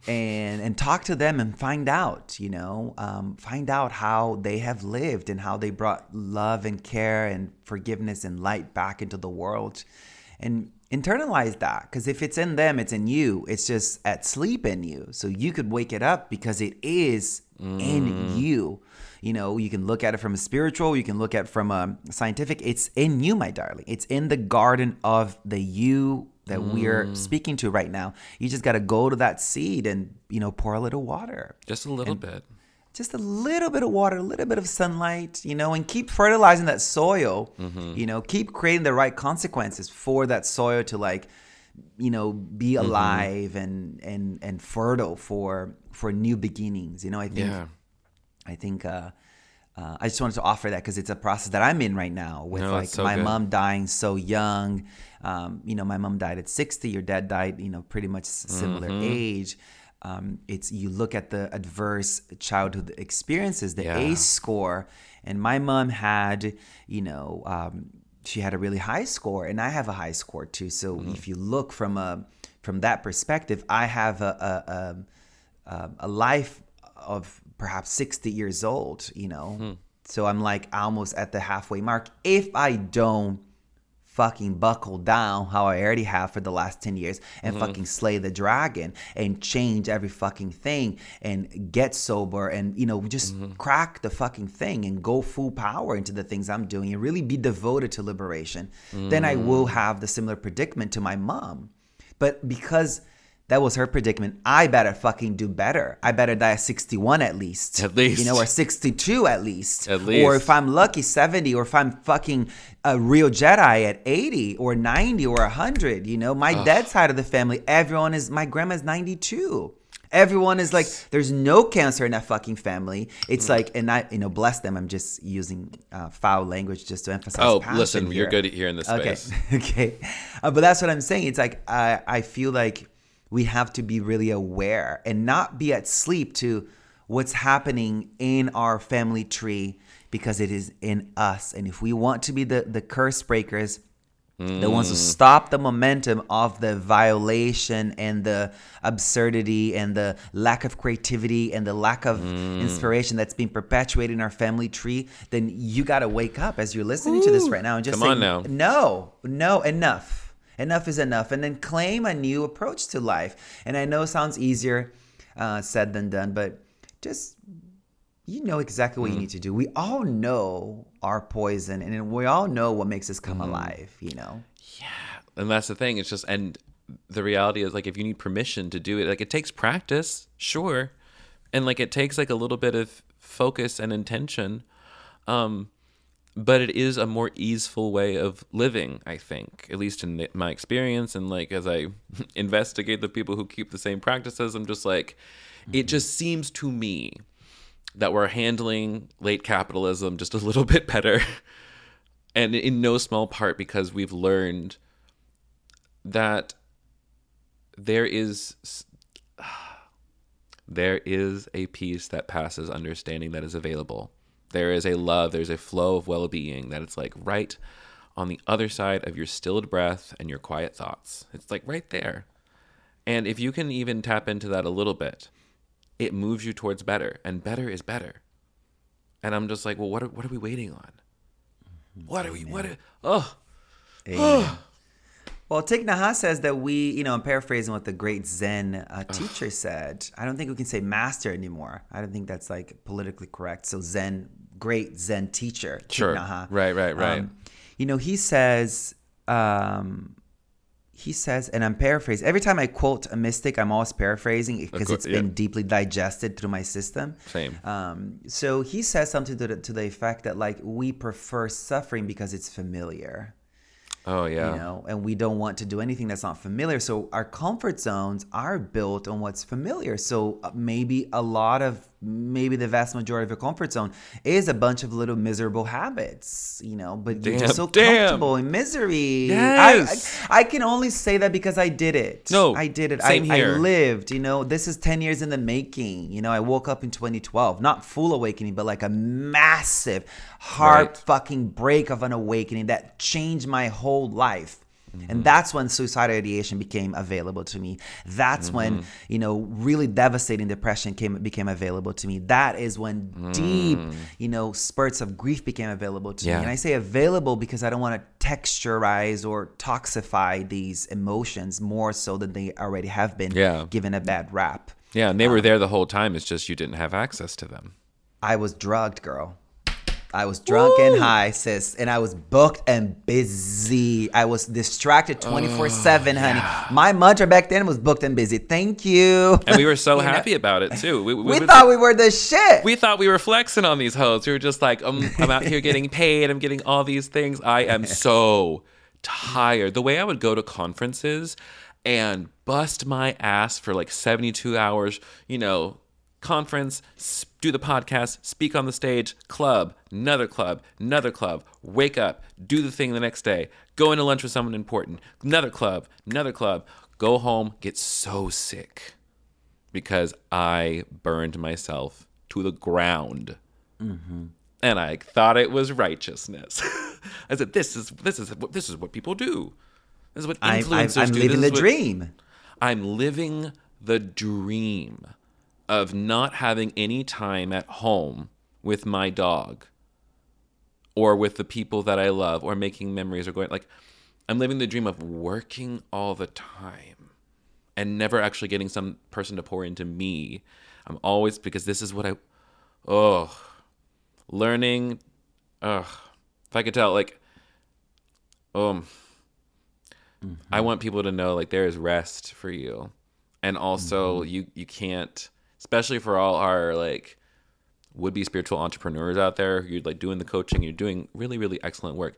And and talk to them and find out, you know, um, find out how they have lived and how they brought love and care and forgiveness and light back into the world. And internalize that, because if it's in them, it's in you. It's just at sleep in you. So you could wake it up because it is mm. in you. You know, you can look at it from a spiritual, you can look at it from a scientific. It's in you, my darling. It's in the garden of the you that mm. we're speaking to right now. You just got to go to that seed and, you know, pour a little water. Just a little and bit. Just a little bit of water, a little bit of sunlight, you know, and keep fertilizing that soil, mm-hmm. you know, keep creating the right consequences for that soil to like, you know, be alive mm-hmm. and, and, and fertile for, for new beginnings. You know, I think, yeah. I think, uh, Uh, I just wanted to offer that because it's a process that I'm in right now with no, like so my good. mom dying so young. Um, you know, my mom died at sixty. Your dad died, you know, pretty much similar mm-hmm. age. Um, it's you look at the adverse childhood experiences, the yeah. A C E score, and my mom had, you know, um, she had a really high score, and I have a high score too. So mm-hmm. if you look from a from that perspective, I have a a, a, a life of perhaps sixty years old, you know. Hmm. So I'm like almost at the halfway mark. If I don't fucking buckle down how I already have for the last ten years and mm-hmm. fucking slay the dragon and change every fucking thing and get sober and, you know, just mm-hmm. crack the fucking thing and go full power into the things I'm doing and really be devoted to liberation, mm. then I will have the similar predicament to my mom. But because that was her predicament, I better fucking do better. I better die at sixty-one at least. At least. You know, or sixty-two at least. At least. Or if I'm lucky, seventy. Or if I'm fucking a real Jedi at eighty or ninety or one hundred. You know, my Ugh. dad's side of the family, everyone is, my grandma's ninety-two. Everyone is like, there's no cancer in that fucking family. It's mm. like, and I, you know, bless them. I'm just using uh, foul language just to emphasize Oh, passion listen, here. you're good at hearing this space. Okay, okay. Uh, but that's what I'm saying. It's like, I, I feel like we have to be really aware and not be at sleep to what's happening in our family tree because it is in us. And if we want to be the, the curse breakers, mm. the ones who stop the momentum of the violation and the absurdity and the lack of creativity and the lack of mm. inspiration that's being perpetuated in our family tree, then you got to wake up as you're listening Ooh. to this right now and just Come say, on now. no, no, enough. Enough is enough. And then claim a new approach to life. And I know it sounds easier uh, said than done, but just, you know exactly what mm. you need to do. We all know our poison, and we all know what makes us come mm. alive, you know? Yeah. And that's the thing. It's just, and the reality is, like, if you need permission to do it, like, it takes practice, sure. And, like, it takes, like, a little bit of focus and intention. Um, but it is a more easeful way of living, I think, at least in the, my experience. And, like, as I investigate the people who keep the same practices, I'm just like, mm-hmm. it just seems to me that we're handling late capitalism just a little bit better. And in no small part because we've learned that there is there is a peace that passes understanding that is available. There is a love, there's a flow of well-being that it's like right on the other side of your stilled breath and your quiet thoughts. It's like right there. And if you can even tap into that a little bit, it moves you towards better, and better is better. And I'm just like, well, what are, what are we waiting on? What are we, what are, oh. oh. Well, Thich Nhat Hanh says that we, you know, I'm paraphrasing what the great Zen uh, teacher said. I don't think we can say master anymore. I don't think that's like politically correct. So Zen, great Zen teacher. Sure. Thich Nhat Hanh. Right, right, right. Um, you know, he says, um, he says, and I'm paraphrasing. Every time I quote a mystic, I'm always paraphrasing because it's been yeah. deeply digested through my system. Same. Um, so he says something to the, to the effect that like we prefer suffering because it's familiar. Oh, yeah. You know, and we don't want to do anything that's not familiar. So our comfort zones are built on what's familiar. So maybe a lot of, maybe the vast majority of your comfort zone is a bunch of little miserable habits, you know, but damn, you're just so damn. comfortable in misery. Yes. I, I, I can only say that because I did it. No, I did it. Same I, here. I lived, you know, this is ten years in the making. You know, I woke up in twenty twelve, not full awakening, but like a massive heart right. fucking break of an awakening that changed my whole life. Mm-hmm. And that's when suicidal ideation became available to me. That's mm-hmm. when, you know, really devastating depression came became available to me. That is when mm. deep, you know, spurts of grief became available to yeah. me. And I say available because I don't want to texturize or toxify these emotions more so than they already have been yeah. given a bad rap. Yeah, and they um, were there the whole time. It's just you didn't have access to them. I was drugged, girl. I was drunk Woo! and high, sis, and I was booked and busy. I was distracted twenty-four seven, oh, honey. Yeah. My mantra back then was booked and busy. Thank you. And we were so happy know? about it, too. We, we, we we thought we were the shit. We thought we were flexing on these hoes. We were just like, um, I'm out here getting paid. I'm getting all these things. I am so tired. The way I would go to conferences and bust my ass for like seventy-two hours, you know, conference, do the podcast, speak on the stage, club, another club, another club, wake up, do the thing the next day, go into lunch with someone important, another club, another club, go home, get so sick because I burned myself to the ground. Mm-hmm. And I thought it was righteousness. I said, this is this is what this is what people do. This is what influencers I, I, I'm do. living this the dream. I'm living the dream of not having any time at home with my dog or with the people that I love or making memories or going like I'm living the dream of working all the time and never actually getting some person to pour into me. I'm always, because this is what I, oh, learning, oh, if I could tell, like, um, mm-hmm. I want people to know like there is rest for you. And also mm-hmm. you, you can't, especially for all our like would-be spiritual entrepreneurs out there, you're like doing the coaching, you're doing really, really excellent work.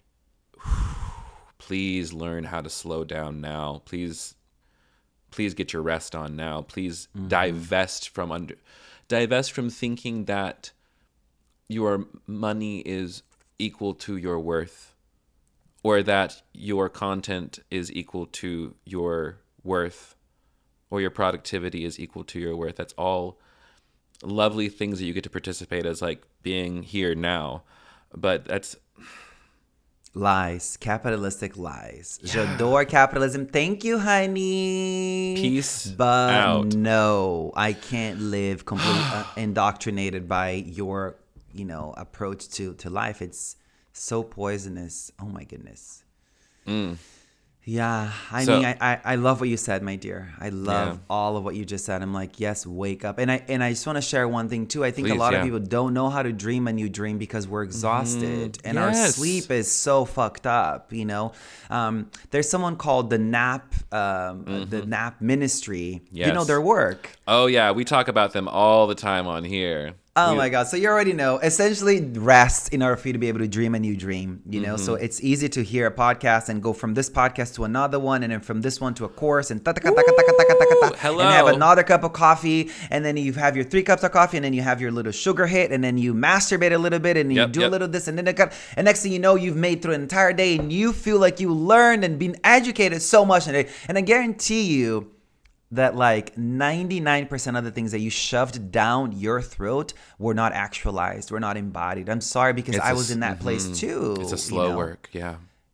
Please learn how to slow down now. Please, please get your rest on now. Please mm-hmm. divest from under, divest from thinking that your money is equal to your worth, or that your content is equal to your worth, or your productivity is equal to your worth. That's all lovely things that you get to participate as like being here now. But that's lies, capitalistic lies. Yeah. J'adore capitalism. Thank you, honey. Peace but out. No, I can't live completely uh, indoctrinated by your, you know, approach to, to life. It's so poisonous. Oh my goodness. Mm. Yeah, I So- mean, I, I, I love what you said, my dear. I love Yeah. all of what you just said. I'm like, yes, wake up. And I and I just want to share one thing too. I think a Please, lot yeah. of people don't know how to dream a new dream because we're exhausted and our Yes. sleep is so fucked up. You know, um, there's someone called the Nap, um, uh, the Nap Ministry. You know Yes. their work. Oh yeah, we talk about them all the time on here. Oh We- my God. So you already know. Essentially, rest in order for you to be able to dream a new dream, you know? So it's easy to hear a podcast and go from this podcast to another one and then from this one to a course and ta ta ta ta ta ta ta ta ta hello. and have another cup of coffee and then you have your three cups of coffee and then you have your little sugar hit and then you masturbate a little bit and you Yep, do yep. a little this and then it got, and next thing you know, you've made through an entire day and you feel like you learned and been educated so much in a day. And I guarantee you, that like ninety-nine percent of the things that you shoved down your throat were not actualized, were not embodied. I'm sorry because It's I a was s- in that place too. It's a you slow know? work, yeah.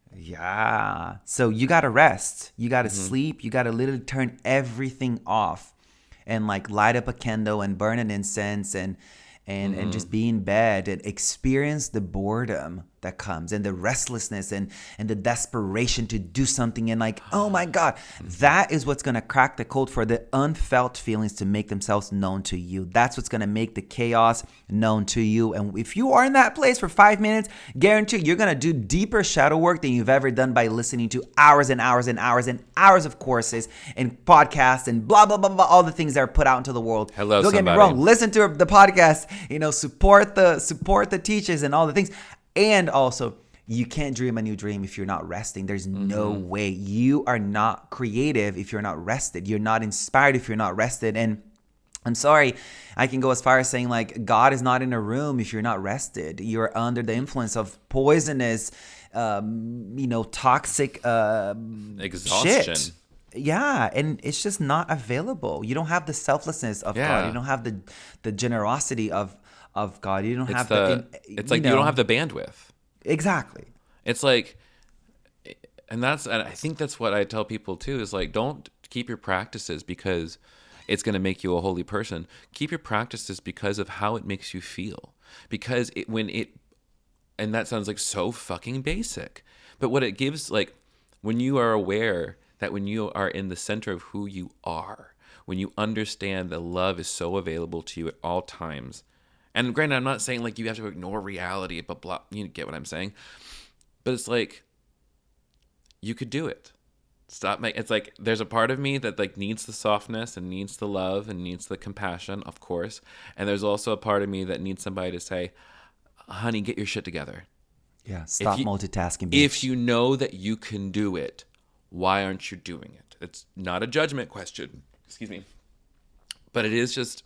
Yeah. So you got to rest. You got to Mm-hmm. sleep. You got to literally turn everything off and like light up a candle and burn an incense and and and Mm-hmm. just be in bed and experience the boredom that comes and the restlessness and and the desperation to do something and like, oh my God, that is what's gonna crack the code for the unfelt feelings to make themselves known to you. That's what's gonna make the chaos known to you. And if you are in that place for five minutes, guarantee you're gonna do deeper shadow work than you've ever done by listening to hours and hours and hours and hours of courses and podcasts and blah blah blah blah, all the things that are put out into the world. Hello, Don't get me somebody. wrong. Listen to the podcast, you know, support the support the teachers and all the things. And also, you can't dream a new dream if you're not resting. There's no way. You are not creative if you're not rested. You're not inspired if you're not rested. And I'm sorry, I can go as far as saying like God is not in a room if you're not rested. You're under the influence of poisonous, um, you know, toxic uh, Exhaustion. shit. Yeah, and it's just not available. You don't have the selflessness of Yeah. God. You don't have the the generosity of of God. You don't It's have the the. it's like you don't have the bandwidth. exactly. It's like, and that's, and I think that's what I tell people too, is like, don't keep your practices because it's going to make you a holy person. Keep your practices because of how it makes you feel. Because it, when it, and that sounds like so fucking basic, but what it gives, like, when you are aware that when you are in the center of who you are, when you understand that love is so available to you at all times, and granted, I'm not saying like you have to ignore reality, but blah, you get what I'm saying. But it's like, you could do it. Stop making, it's like, there's a part of me that like needs the softness and needs the love and needs the compassion, of course. And there's also a part of me that needs somebody to say, honey, get your shit together. Yeah. Stop you- multitasking. Bitch. If you know that you can do it, why aren't you doing it? It's not a judgment question. Excuse me. But it is just,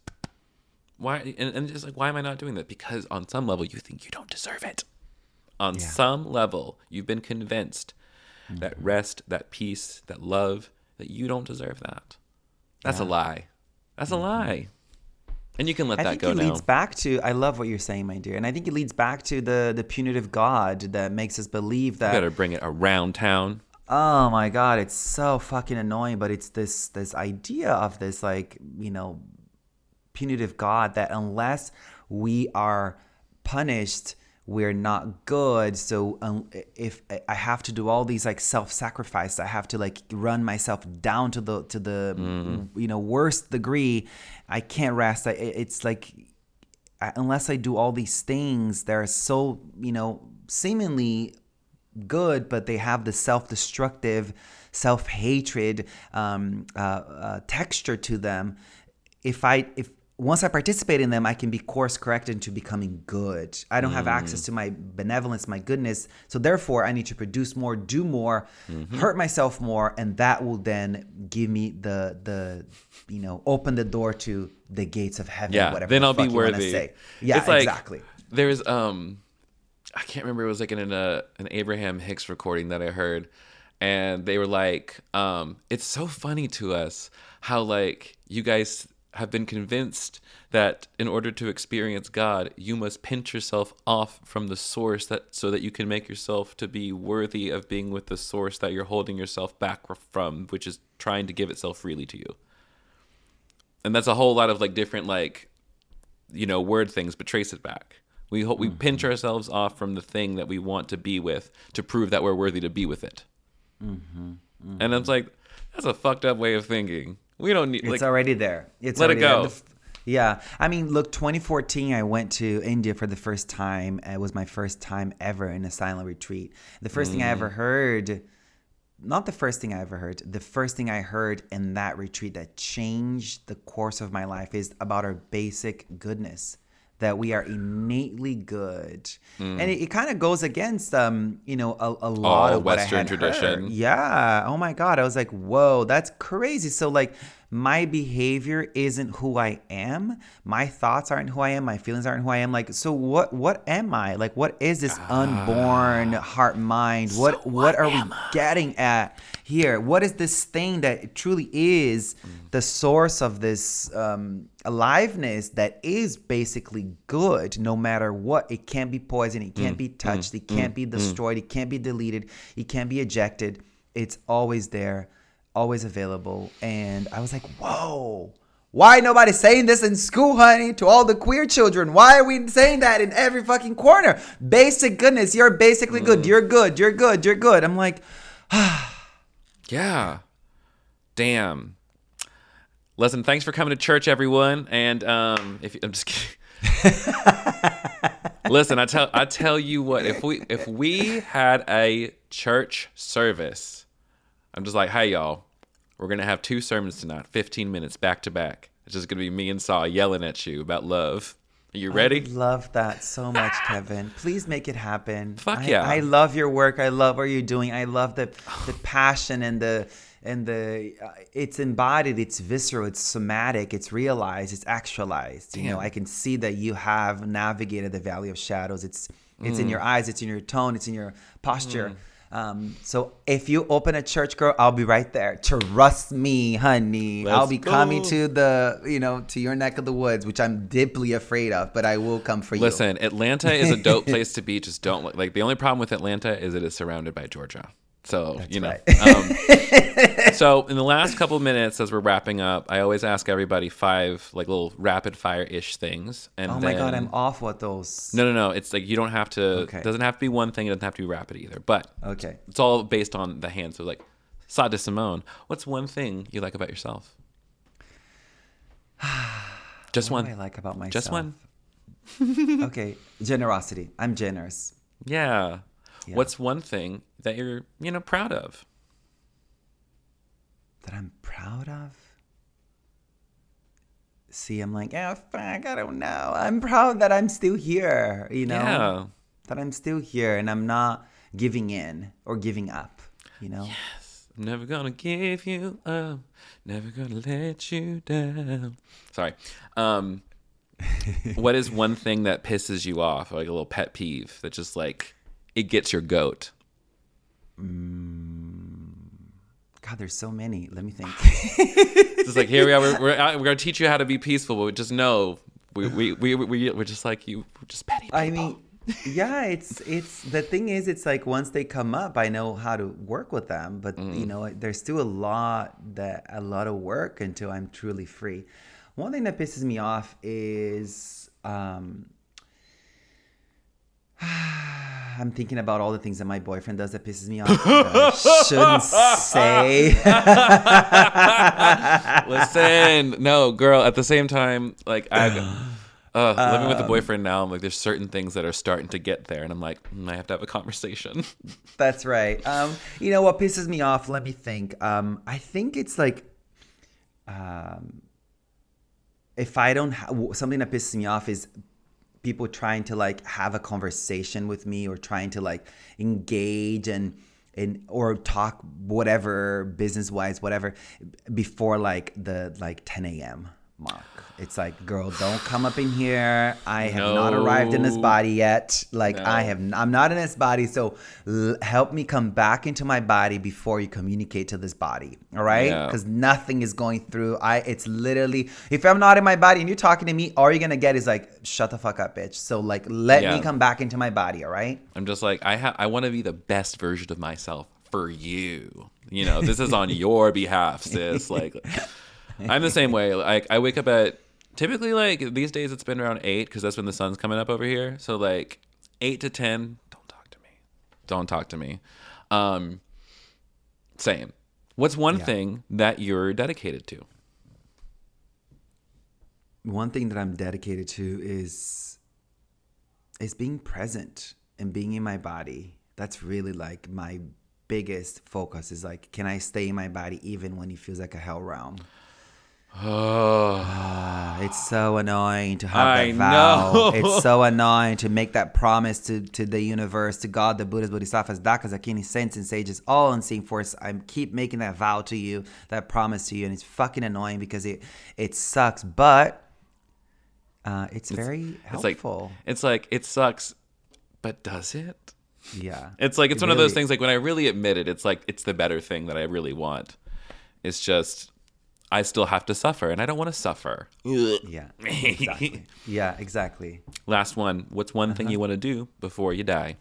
why, and, and just like, why am I not doing that? Because on some level, you think you don't deserve it. On Yeah. some level, you've been convinced that rest, that peace, that love, that you don't deserve that. That's a lie. That's a lie. And you can let I that think go it now. leads back to. I love what you're saying, my dear, and I think it leads back to the the punitive God that makes us believe You that. better bring it around town. Oh my God, it's so fucking annoying, but it's this this idea of this like, you know, punitive God that unless we are punished, we're not good. So um, if I have to do all these like self-sacrifice, I have to like run myself down to the to the you know worst degree, I can't rest. I, it's like I, unless I do all these things that are so, you know, seemingly good, but they have the self-destructive, self-hatred um, uh, uh, texture to them. If I if once I participate in them, I can be course corrected into becoming good. I don't have access to my benevolence, my goodness. So therefore, I need to produce more, do more, hurt myself more, and that will then give me the the you know open the door to the gates of heaven. Yeah, whatever then the I'll be fuck you wanna worthy. say. Yeah, It's like, exactly. There's um, I can't remember. It was like in a an Abraham Hicks recording that I heard, and they were like, um, it's so funny to us how like you guys have been convinced that in order to experience God, you must pinch yourself off from the source that so that you can make yourself to be worthy of being with the source that you're holding yourself back from, which is trying to give itself freely to you. And that's a whole lot of like different like, you know, word things, but trace it back. We ho- we Mm-hmm. pinch ourselves off from the thing that we want to be with to prove that we're worthy to be with it. Mm-hmm. Mm-hmm. And it's like, that's a fucked up way of thinking. We don't need. It's like, already there. It's let it already go. There. Yeah. I mean, look, twenty fourteen, I went to India for the first time. It was my first time ever in a silent retreat. The first mm. thing I ever heard, not the first thing I ever heard, the first thing I heard in that retreat that changed the course of my life is about our basic goodness. That we are innately good, mm. and it, it kind of goes against, um, you know, a, a lot oh, of what Western I had tradition. Heard. Yeah. Oh my God. I was like, whoa, that's crazy. So like, my behavior isn't who I am. My thoughts aren't who I am. My feelings aren't who I am. Like, so what? What am I? Like, what is this ah, unborn heart mind? What? So what, what are we I? getting at here? What is this thing that truly is mm. the source of this um, aliveness that is basically good, no matter what? It can't be poisoned. It can't mm. be touched. Mm. It can't mm. be destroyed. Mm. It can't be deleted. It can't be ejected. It's always there. Always available. And I was like, whoa, why nobody saying this in school, honey, to all the queer children? Why are we saying that in every fucking corner? Basic goodness. You're basically mm. good. You're good. You're good. You're good. I'm like, ah. Yeah. Damn. Listen, thanks for coming to church, everyone. And um, if I'm just kidding. Listen, I tell I tell you what, if we if we had a church service, I'm just like, hey, y'all, we're going to have two sermons tonight, fifteen minutes back to back. It's just going to be me and Saw yelling at you about love. Are you ready? I love that so much, Kevin. Please make it happen. Fuck yeah. I, I love your work. I love what you're doing. I love the the passion and the, and the uh, it's embodied, it's visceral, it's somatic, it's realized, it's actualized. Damn. You know, I can see that you have navigated the valley of shadows. It's, it's mm. in your eyes, it's in your tone, it's in your posture. Mm. Um, so if you open a church, girl, I'll be right there. Trust me, honey. Let's I'll be go. coming to the, you know, to your neck of the woods, which I'm deeply afraid of, but I will come for you. Listen, Atlanta is a dope place to be. Just don't like the only problem with Atlanta is it is surrounded by Georgia. So, That's you know, right. um, so in the last couple of minutes, as we're wrapping up, I always ask everybody five like little rapid fire ish things. And oh my then, God, I'm off with those. No, no, no. It's like, you don't have to, okay. It doesn't have to be one thing. It doesn't have to be rapid either, but okay. It's all based on the hand. So like, Sa de Simone, what's one thing you like about yourself? Just what one. do I like about myself? Just one. Okay. Generosity. I'm generous. Yeah. Yeah. What's one thing that you're, you know, proud of? That I'm proud of? See, I'm like, oh, fuck, I don't know. I'm proud that I'm still here, you know? Yeah. That I'm still here and I'm not giving in or giving up, you know? Yes. I'm never gonna give you up. Never gonna let you down. Sorry. Um, what is one thing that pisses you off? Like a little pet peeve that just like... it gets your goat. Mm. God, there's so many. Let me think. It's just like, here we are. We're, we're, we're going to teach you how to be peaceful, but just know we, we, we, we, we're just like you. We're just petty people. I mean, yeah, it's, it's, the thing is, it's like once they come up, I know how to work with them, but mm. you know, there's still a lot that, a lot of work until I'm truly free. One thing that pisses me off is, um, I'm thinking about all the things that my boyfriend does that pisses me off that I shouldn't say. Listen, no, girl, at the same time, like, I, uh, um, living with a boyfriend now, I'm like, there's certain things that are starting to get there, and I'm like, mm, I have to have a conversation. That's right. Um, you know, what pisses me off, let me think. Um, I think it's like, um, if I don't, ha- something that pisses me off is people trying to like have a conversation with me or trying to like engage and and or talk whatever business wise whatever before like the like ten a.m. mark. It's like, girl, don't come up in here. I have no. not arrived in this body yet. Like no. I have, I'm not in this body. So l- help me come back into my body before you communicate to this body. All right? Because yeah. nothing is going through. I. It's literally, if I'm not in my body and you're talking to me, all you're gonna get is like, shut the fuck up, bitch. So like, let yeah. me come back into my body. All right? I'm just like, I have. I want to be the best version of myself for you. You know, this is on your behalf, sis. Like, I'm the same way. Like, I wake up at. Typically, like, these days it's been around eight because that's when the sun's coming up over here. So, like, eight to ten, don't talk to me. Don't talk to me. Um, same. What's one Yeah. thing that you're dedicated to? One thing that I'm dedicated to is is being present and being in my body. That's really like my biggest focus is like, can I stay in my body even when it feels like a hell realm? Oh, Ah, it's so annoying to have I that vow. know. It's so annoying to make that promise to, to the universe, to God, the Buddhas, Bodhisattvas, Dakas, Akinis, saints, and sages, all unseen force. I keep making that vow to you, that promise to you, and it's fucking annoying because it it sucks, but uh, it's, very it's like helpful. it's like it sucks, but does it? Yeah, It's like it's It one of those really- things. Like when I really admit it, it's like it's the better thing that I really want. It's just I still have to suffer, and I don't want to suffer. Yeah, exactly. Yeah, exactly. Last one. What's one thing you want to do before you die?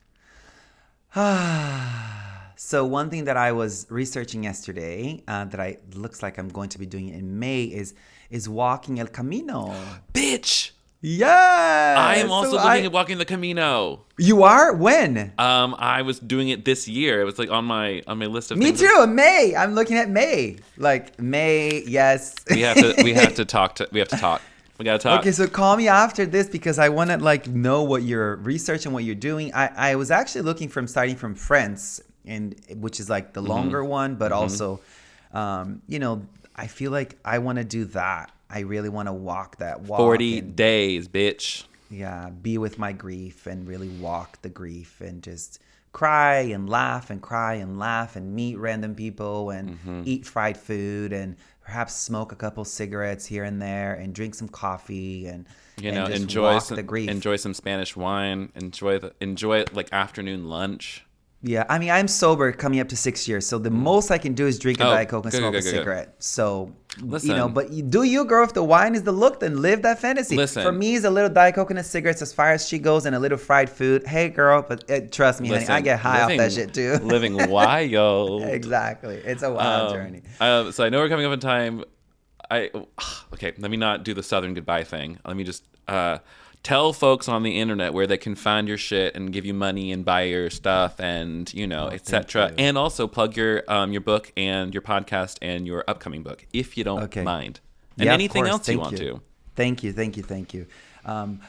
So one thing that I was researching yesterday uh, that I looks like I'm going to be doing in May is is walking El Camino. Bitch! Yeah, I am also so looking I- at walking the Camino. You are when? Um, I was doing it this year. It was like on my on my list of Me things. too. May. I'm looking at May. Like May. Yes. We have to we have to talk to we have to talk. We gotta talk. Okay, so call me after this because I want to like know what you're researching, what you're doing. I, I was actually looking from starting from France, and which is like the longer one, but also, um, you know, I feel like I want to do that. I really want to walk that walk. Forty and, days, bitch. yeah, be with my grief and really walk the grief and just cry and laugh and cry and laugh and meet random people and Mm-hmm. eat fried food and perhaps smoke a couple cigarettes here and there and drink some coffee and You and know, just enjoy walk some the grief. enjoy some Spanish wine. Enjoy the enjoy like afternoon lunch. Yeah, I mean, I'm sober coming up to six years, so the most I can do is drink a Oh, Diet Coke and good, smoke good, a good, good. cigarette. So, you know, Listen. but you, do you, girl? If the wine is the look, then live that fantasy. Listen. For me, it's a little Diet Coke and a cigarette as far as she goes, and a little fried food. Hey, girl, but uh, trust me, Listen, honey, I get high living- off that shit too. living wild. Exactly, it's a wild Um, journey. uh, so I know we're coming up in time. I okay. Let me not do the Southern goodbye thing. Let me just uh, tell folks on the internet where they can find your shit and give you money and buy your stuff and you know, Oh, et cetera. thank you. And also plug your um your book and your podcast and your upcoming book if you don't Okay. mind. And Yeah, of anything course. else you Thank want to. Thank you, thank you, thank you. Um,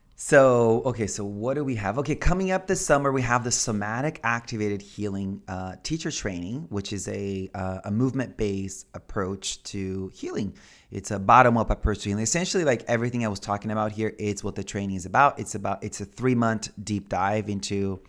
so, okay, so what do we have? Okay, coming up this summer, we have the Somatic Activated Healing uh, Teacher Training, which is a, uh, a movement-based approach to healing. It's a bottom-up approach to healing. Essentially, like everything I was talking about here, it's what the training is about. It's about it's a three-month deep dive into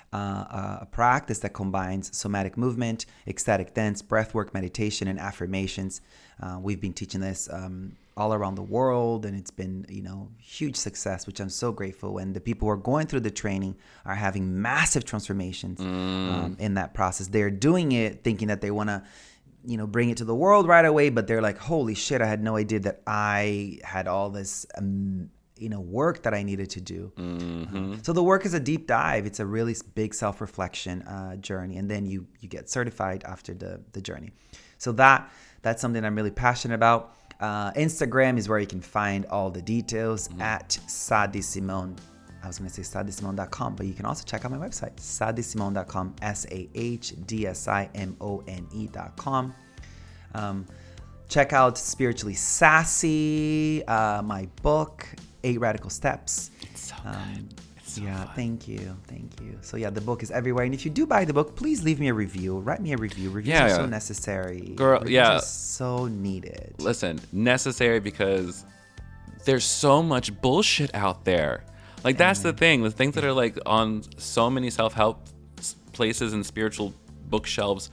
uh, a practice that combines somatic movement, ecstatic dance, breathwork, meditation, and affirmations. Uh, we've been teaching this um, all around the world, and it's been, you know, huge success, which I'm so grateful. And the people who are going through the training are having massive transformations um, in that process. They're doing it thinking that they want to, you know, bring it to the world right away, but they're like, holy shit, I had no idea that I had all this, um, you know, work that I needed to do. Mm-hmm. So the work is a deep dive. It's a really big self-reflection uh, journey, and then you you get certified after the the journey. So that that's something I'm really passionate about. Uh, Instagram is where you can find all the details Mm-hmm. at Sadi Simone. I was going to say sadi simone dot com, but you can also check out my website, sadi simone dot com, S A H D S I M O N E dot com. Um, check out Spiritually Sassy, uh, my book, Eight Radical Steps. It's so Um, good. It's so yeah, fun. thank you, thank you. So yeah, the book is everywhere, and if you do buy the book, please leave me a review. Write me a review. Reviews Yeah, are yeah. so necessary. Girl, Reviews yeah. are so needed. Listen, necessary because there's so much bullshit out there. Like that's the thing. The things that are like on so many self-help s- places and spiritual bookshelves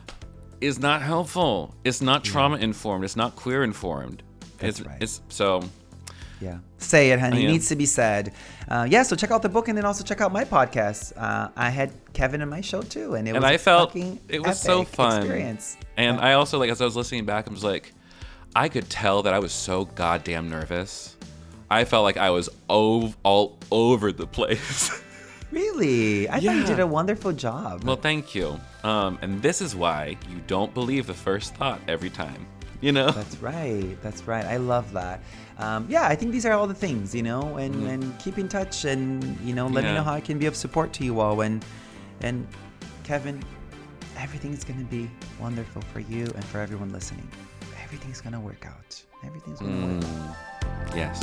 is not helpful. It's not trauma informed. It's not queer informed. That's it's right. it's so Yeah, say it, honey. Yeah. It needs to be said. Uh, yeah, so check out the book, and then also check out my podcast. Uh, I had Kevin on my show too, and it and was I a felt fucking it was so epic fun. experience. And Yeah. I also like as I was listening back, I was like, I could tell that I was so goddamn nervous. I felt like I was ov- all over the place. Really, I thought you Yeah. did a wonderful job. Well, thank you. Um, and this is why you don't believe the first thought every time. You know? That's right. That's right. I love that. Um, yeah, I think these are all the things, you know, and, Mhm. and keep in touch and, you know, let me Yeah. know how I can be of support to you all. And, and Kevin, everything's going to be wonderful for you and for everyone listening. Everything's going to work out. Everything's going to mm, work out. Yes.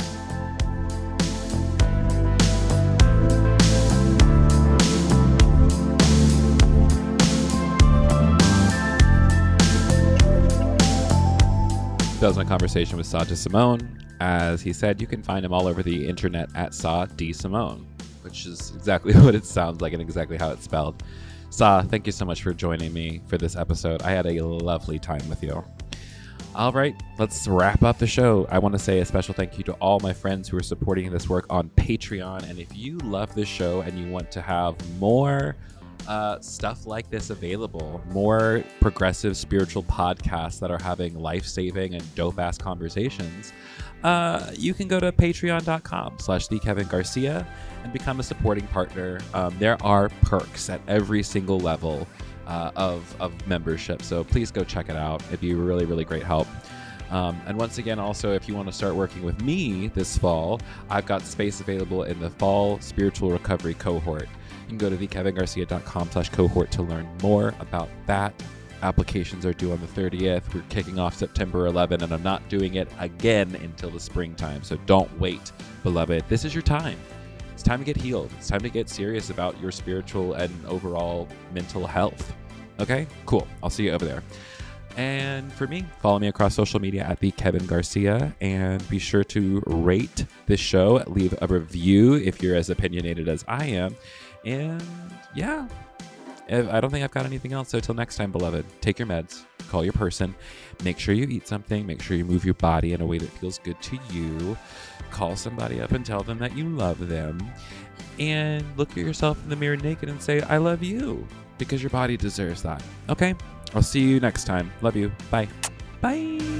That was my conversation with Sa DeSimone. As he said, you can find him all over the internet at Sa DeSimone, which is exactly what it sounds like and exactly how it's spelled. Sa, thank you so much for joining me for this episode. I had a lovely time with you. All right, let's wrap up the show. I want to say a special thank you to all my friends who are supporting this work on Patreon. And if you love this show and you want to have more Uh, stuff like this available, more progressive spiritual podcasts that are having life-saving and dope-ass conversations, uh, you can go to patreon.com slash the Kevin Garcia and become a supporting partner. Um, there are perks at every single level uh, of, of membership, so please go check it out. It'd be really, really great help. Um, and once again, also, if you want to start working with me this fall, I've got space available in the Fall Spiritual Recovery Cohort. You can go to the kevin garcia dot com slash cohort to learn more about that. Applications are due on the thirtieth. We're kicking off September eleventh, and I'm not doing it again until the springtime. So don't wait, beloved. This is your time. It's time to get healed. It's time to get serious about your spiritual and overall mental health. Okay? Cool. I'll see you over there. And for me, follow me across social media at the Kevin Garcia, and be sure to rate this show, leave a review if you're as opinionated as I am. And yeah, I don't think I've got anything else. So till next time, beloved, take your meds, call your person, make sure you eat something, make sure you move your body in a way that feels good to you, call somebody up and tell them that you love them, and look at yourself in the mirror naked and say, I love you, because your body deserves that. Okay? I'll see you next time. Love you. Bye. Bye.